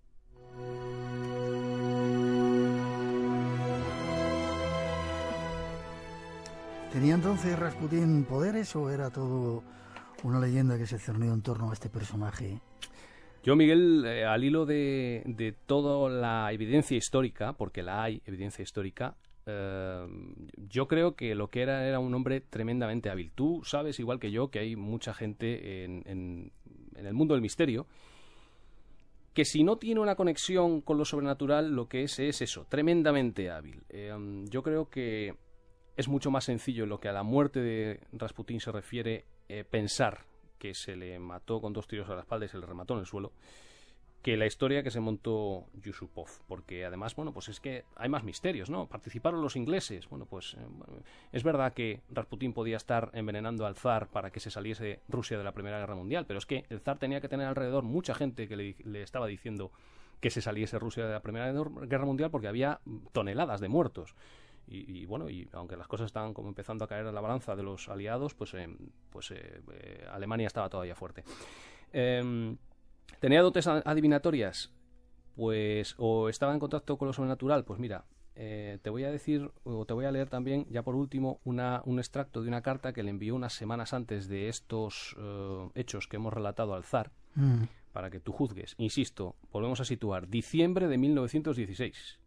¿Tenía entonces Rasputín poderes o era todo una leyenda que se cernió en torno a este personaje? Yo, Miguel, al hilo de toda la evidencia histórica, porque la hay, evidencia histórica, yo creo que lo que era un hombre tremendamente hábil. Tú sabes, igual que yo, que hay mucha gente en el mundo del misterio que si no tiene una conexión con lo sobrenatural, lo que es eso, tremendamente hábil. Yo creo que es mucho más sencillo en lo que a la muerte de Rasputín se refiere pensar que se le mató con 2 tiros a la espalda y se le remató en el suelo, que la historia que se montó Yusupov, porque además, bueno, pues es que hay más misterios, ¿no? Participaron los ingleses, bueno, pues es verdad que Rasputín podía estar envenenando al zar para que se saliese Rusia de la Primera Guerra Mundial, pero es que el zar tenía que tener alrededor mucha gente que le estaba diciendo que se saliese Rusia de la Primera Guerra Mundial porque había toneladas de muertos. Y bueno, y aunque las cosas estaban como empezando a caer en la balanza de los aliados, Alemania estaba todavía fuerte. ¿Tenía dotes adivinatorias? Pues, o estaba en contacto con lo sobrenatural. Pues mira, te voy a decir, o te voy a leer también, ya por último, un extracto de una carta que le envió unas semanas antes de estos hechos que hemos relatado al zar, para que tú juzgues. Insisto, volvemos a situar, diciembre de 1916.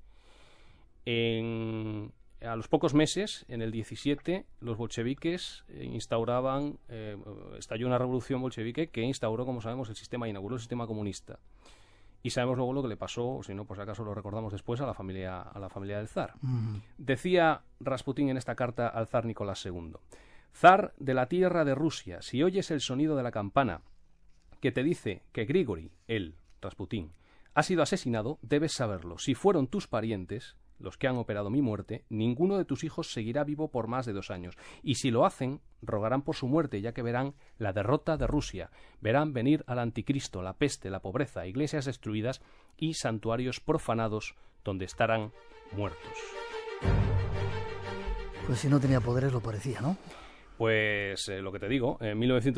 A los pocos meses, en el 17, los bolcheviques estalló una revolución bolchevique que instauró, como sabemos, inauguró el sistema comunista. Y sabemos luego lo que le pasó, o si no, por si acaso lo recordamos después, a la familia del zar. Decía Rasputín en esta carta al zar Nicolás II: Zar de la tierra de Rusia, si oyes el sonido de la campana que te dice que Grigori, él, Rasputín, ha sido asesinado, debes saberlo. Si fueron tus parientes los que han operado mi muerte, ninguno de tus hijos seguirá vivo por más de 2 años. Y si lo hacen, rogarán por su muerte, ya que verán la derrota de Rusia. Verán venir al anticristo, la peste, la pobreza, iglesias destruidas y santuarios profanados donde estarán muertos. Pues si no tenía poderes lo parecía, ¿no? Pues lo que te digo, en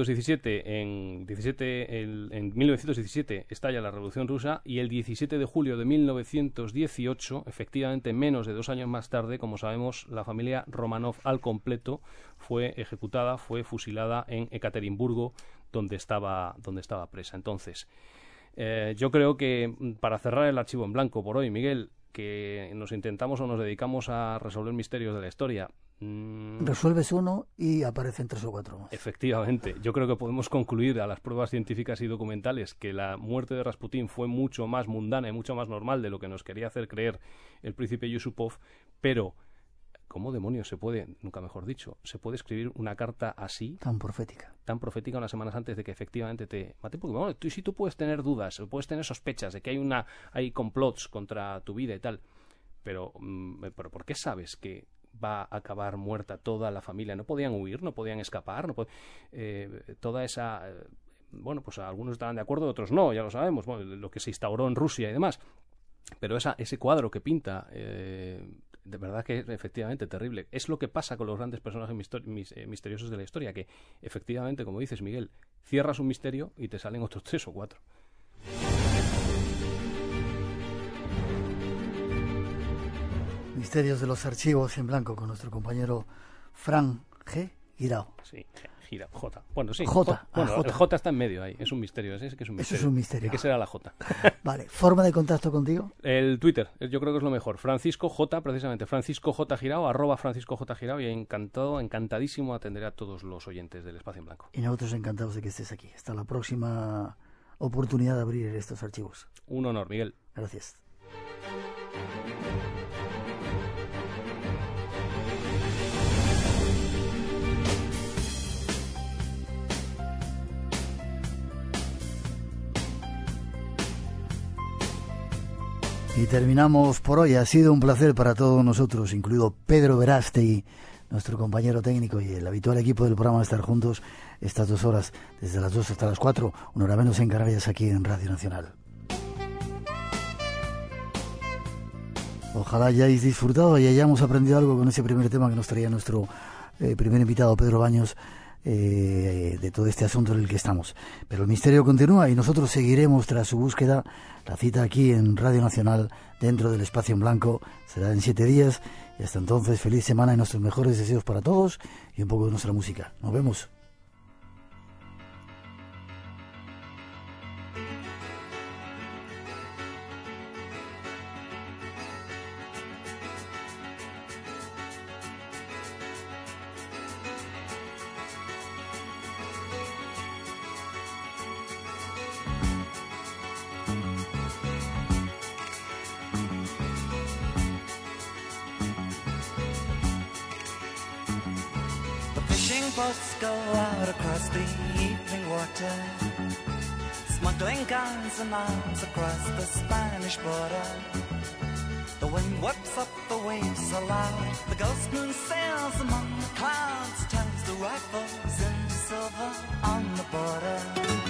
1917 estalla la Revolución Rusa y el 17 de julio de 1918, efectivamente menos de 2 años más tarde, como sabemos, la familia Romanov al completo fue ejecutada, fue fusilada en Ekaterimburgo, donde estaba presa. Entonces, yo creo que para cerrar el archivo en blanco por hoy, Miguel, que nos intentamos o nos dedicamos a resolver misterios de la historia. Resuelves uno y aparecen 3 o 4 más. Efectivamente, yo creo que podemos concluir a las pruebas científicas y documentales que la muerte de Rasputín fue mucho más mundana y mucho más normal de lo que nos quería hacer creer el príncipe Yusupov, pero ¿cómo demonios se puede, nunca mejor dicho, se puede escribir una carta así? Tan profética unas semanas antes de que efectivamente te mate? Porque bueno, tú puedes tener dudas, puedes tener sospechas de que hay complots contra tu vida y tal, pero ¿por qué sabes que va a acabar muerta toda la familia? No podían huir, no podían escapar, toda esa... bueno, pues algunos estaban de acuerdo, otros no, ya lo sabemos, bueno, lo que se instauró en Rusia y demás, pero ese cuadro que pinta, de verdad que es efectivamente terrible. Es lo que pasa con los grandes personajes misteriosos de la historia, que efectivamente, como dices, Miguel, cierras un misterio y te salen otros 3 o 4. Misterios de los archivos en blanco con nuestro compañero Fran G. Guirao. Sí, Gira, J. Bueno, sí. J. El J está en medio ahí. Es un misterio. Ese que es un misterio. Eso es un misterio. ¿De qué será la J? Vale. ¿Forma de contacto contigo? El Twitter. Yo creo que es lo mejor. Francisco J, precisamente. Francisco J Girao, @ Francisco J Girao. Y encantadísimo atenderé a todos los oyentes del Espacio en Blanco. Y nosotros encantados de que estés aquí. Hasta la próxima oportunidad de abrir estos archivos. Un honor, Miguel. Gracias. Y terminamos por hoy. Ha sido un placer para todos nosotros, incluido Pedro Verástegui, nuestro compañero técnico, y el habitual equipo del programa, de estar juntos estas 2 horas, desde las 2 hasta las 4, 1 hora menos en Canarias, aquí en Radio Nacional. Ojalá hayáis disfrutado y hayamos aprendido algo con ese primer tema que nos traía nuestro primer invitado, Pedro Baños, de todo este asunto en el que estamos. Pero el misterio continúa y nosotros seguiremos tras su búsqueda. La cita aquí en Radio Nacional, dentro del Espacio en Blanco, será en 7 días. Y hasta entonces, feliz semana y nuestros mejores deseos para todos y un poco de nuestra música. Nos vemos. boats go out across the evening water, smuggling guns and arms across the Spanish border. The wind whips up the waves aloud, the ghost moon sails among the clouds, turns the rifles into silver on the border.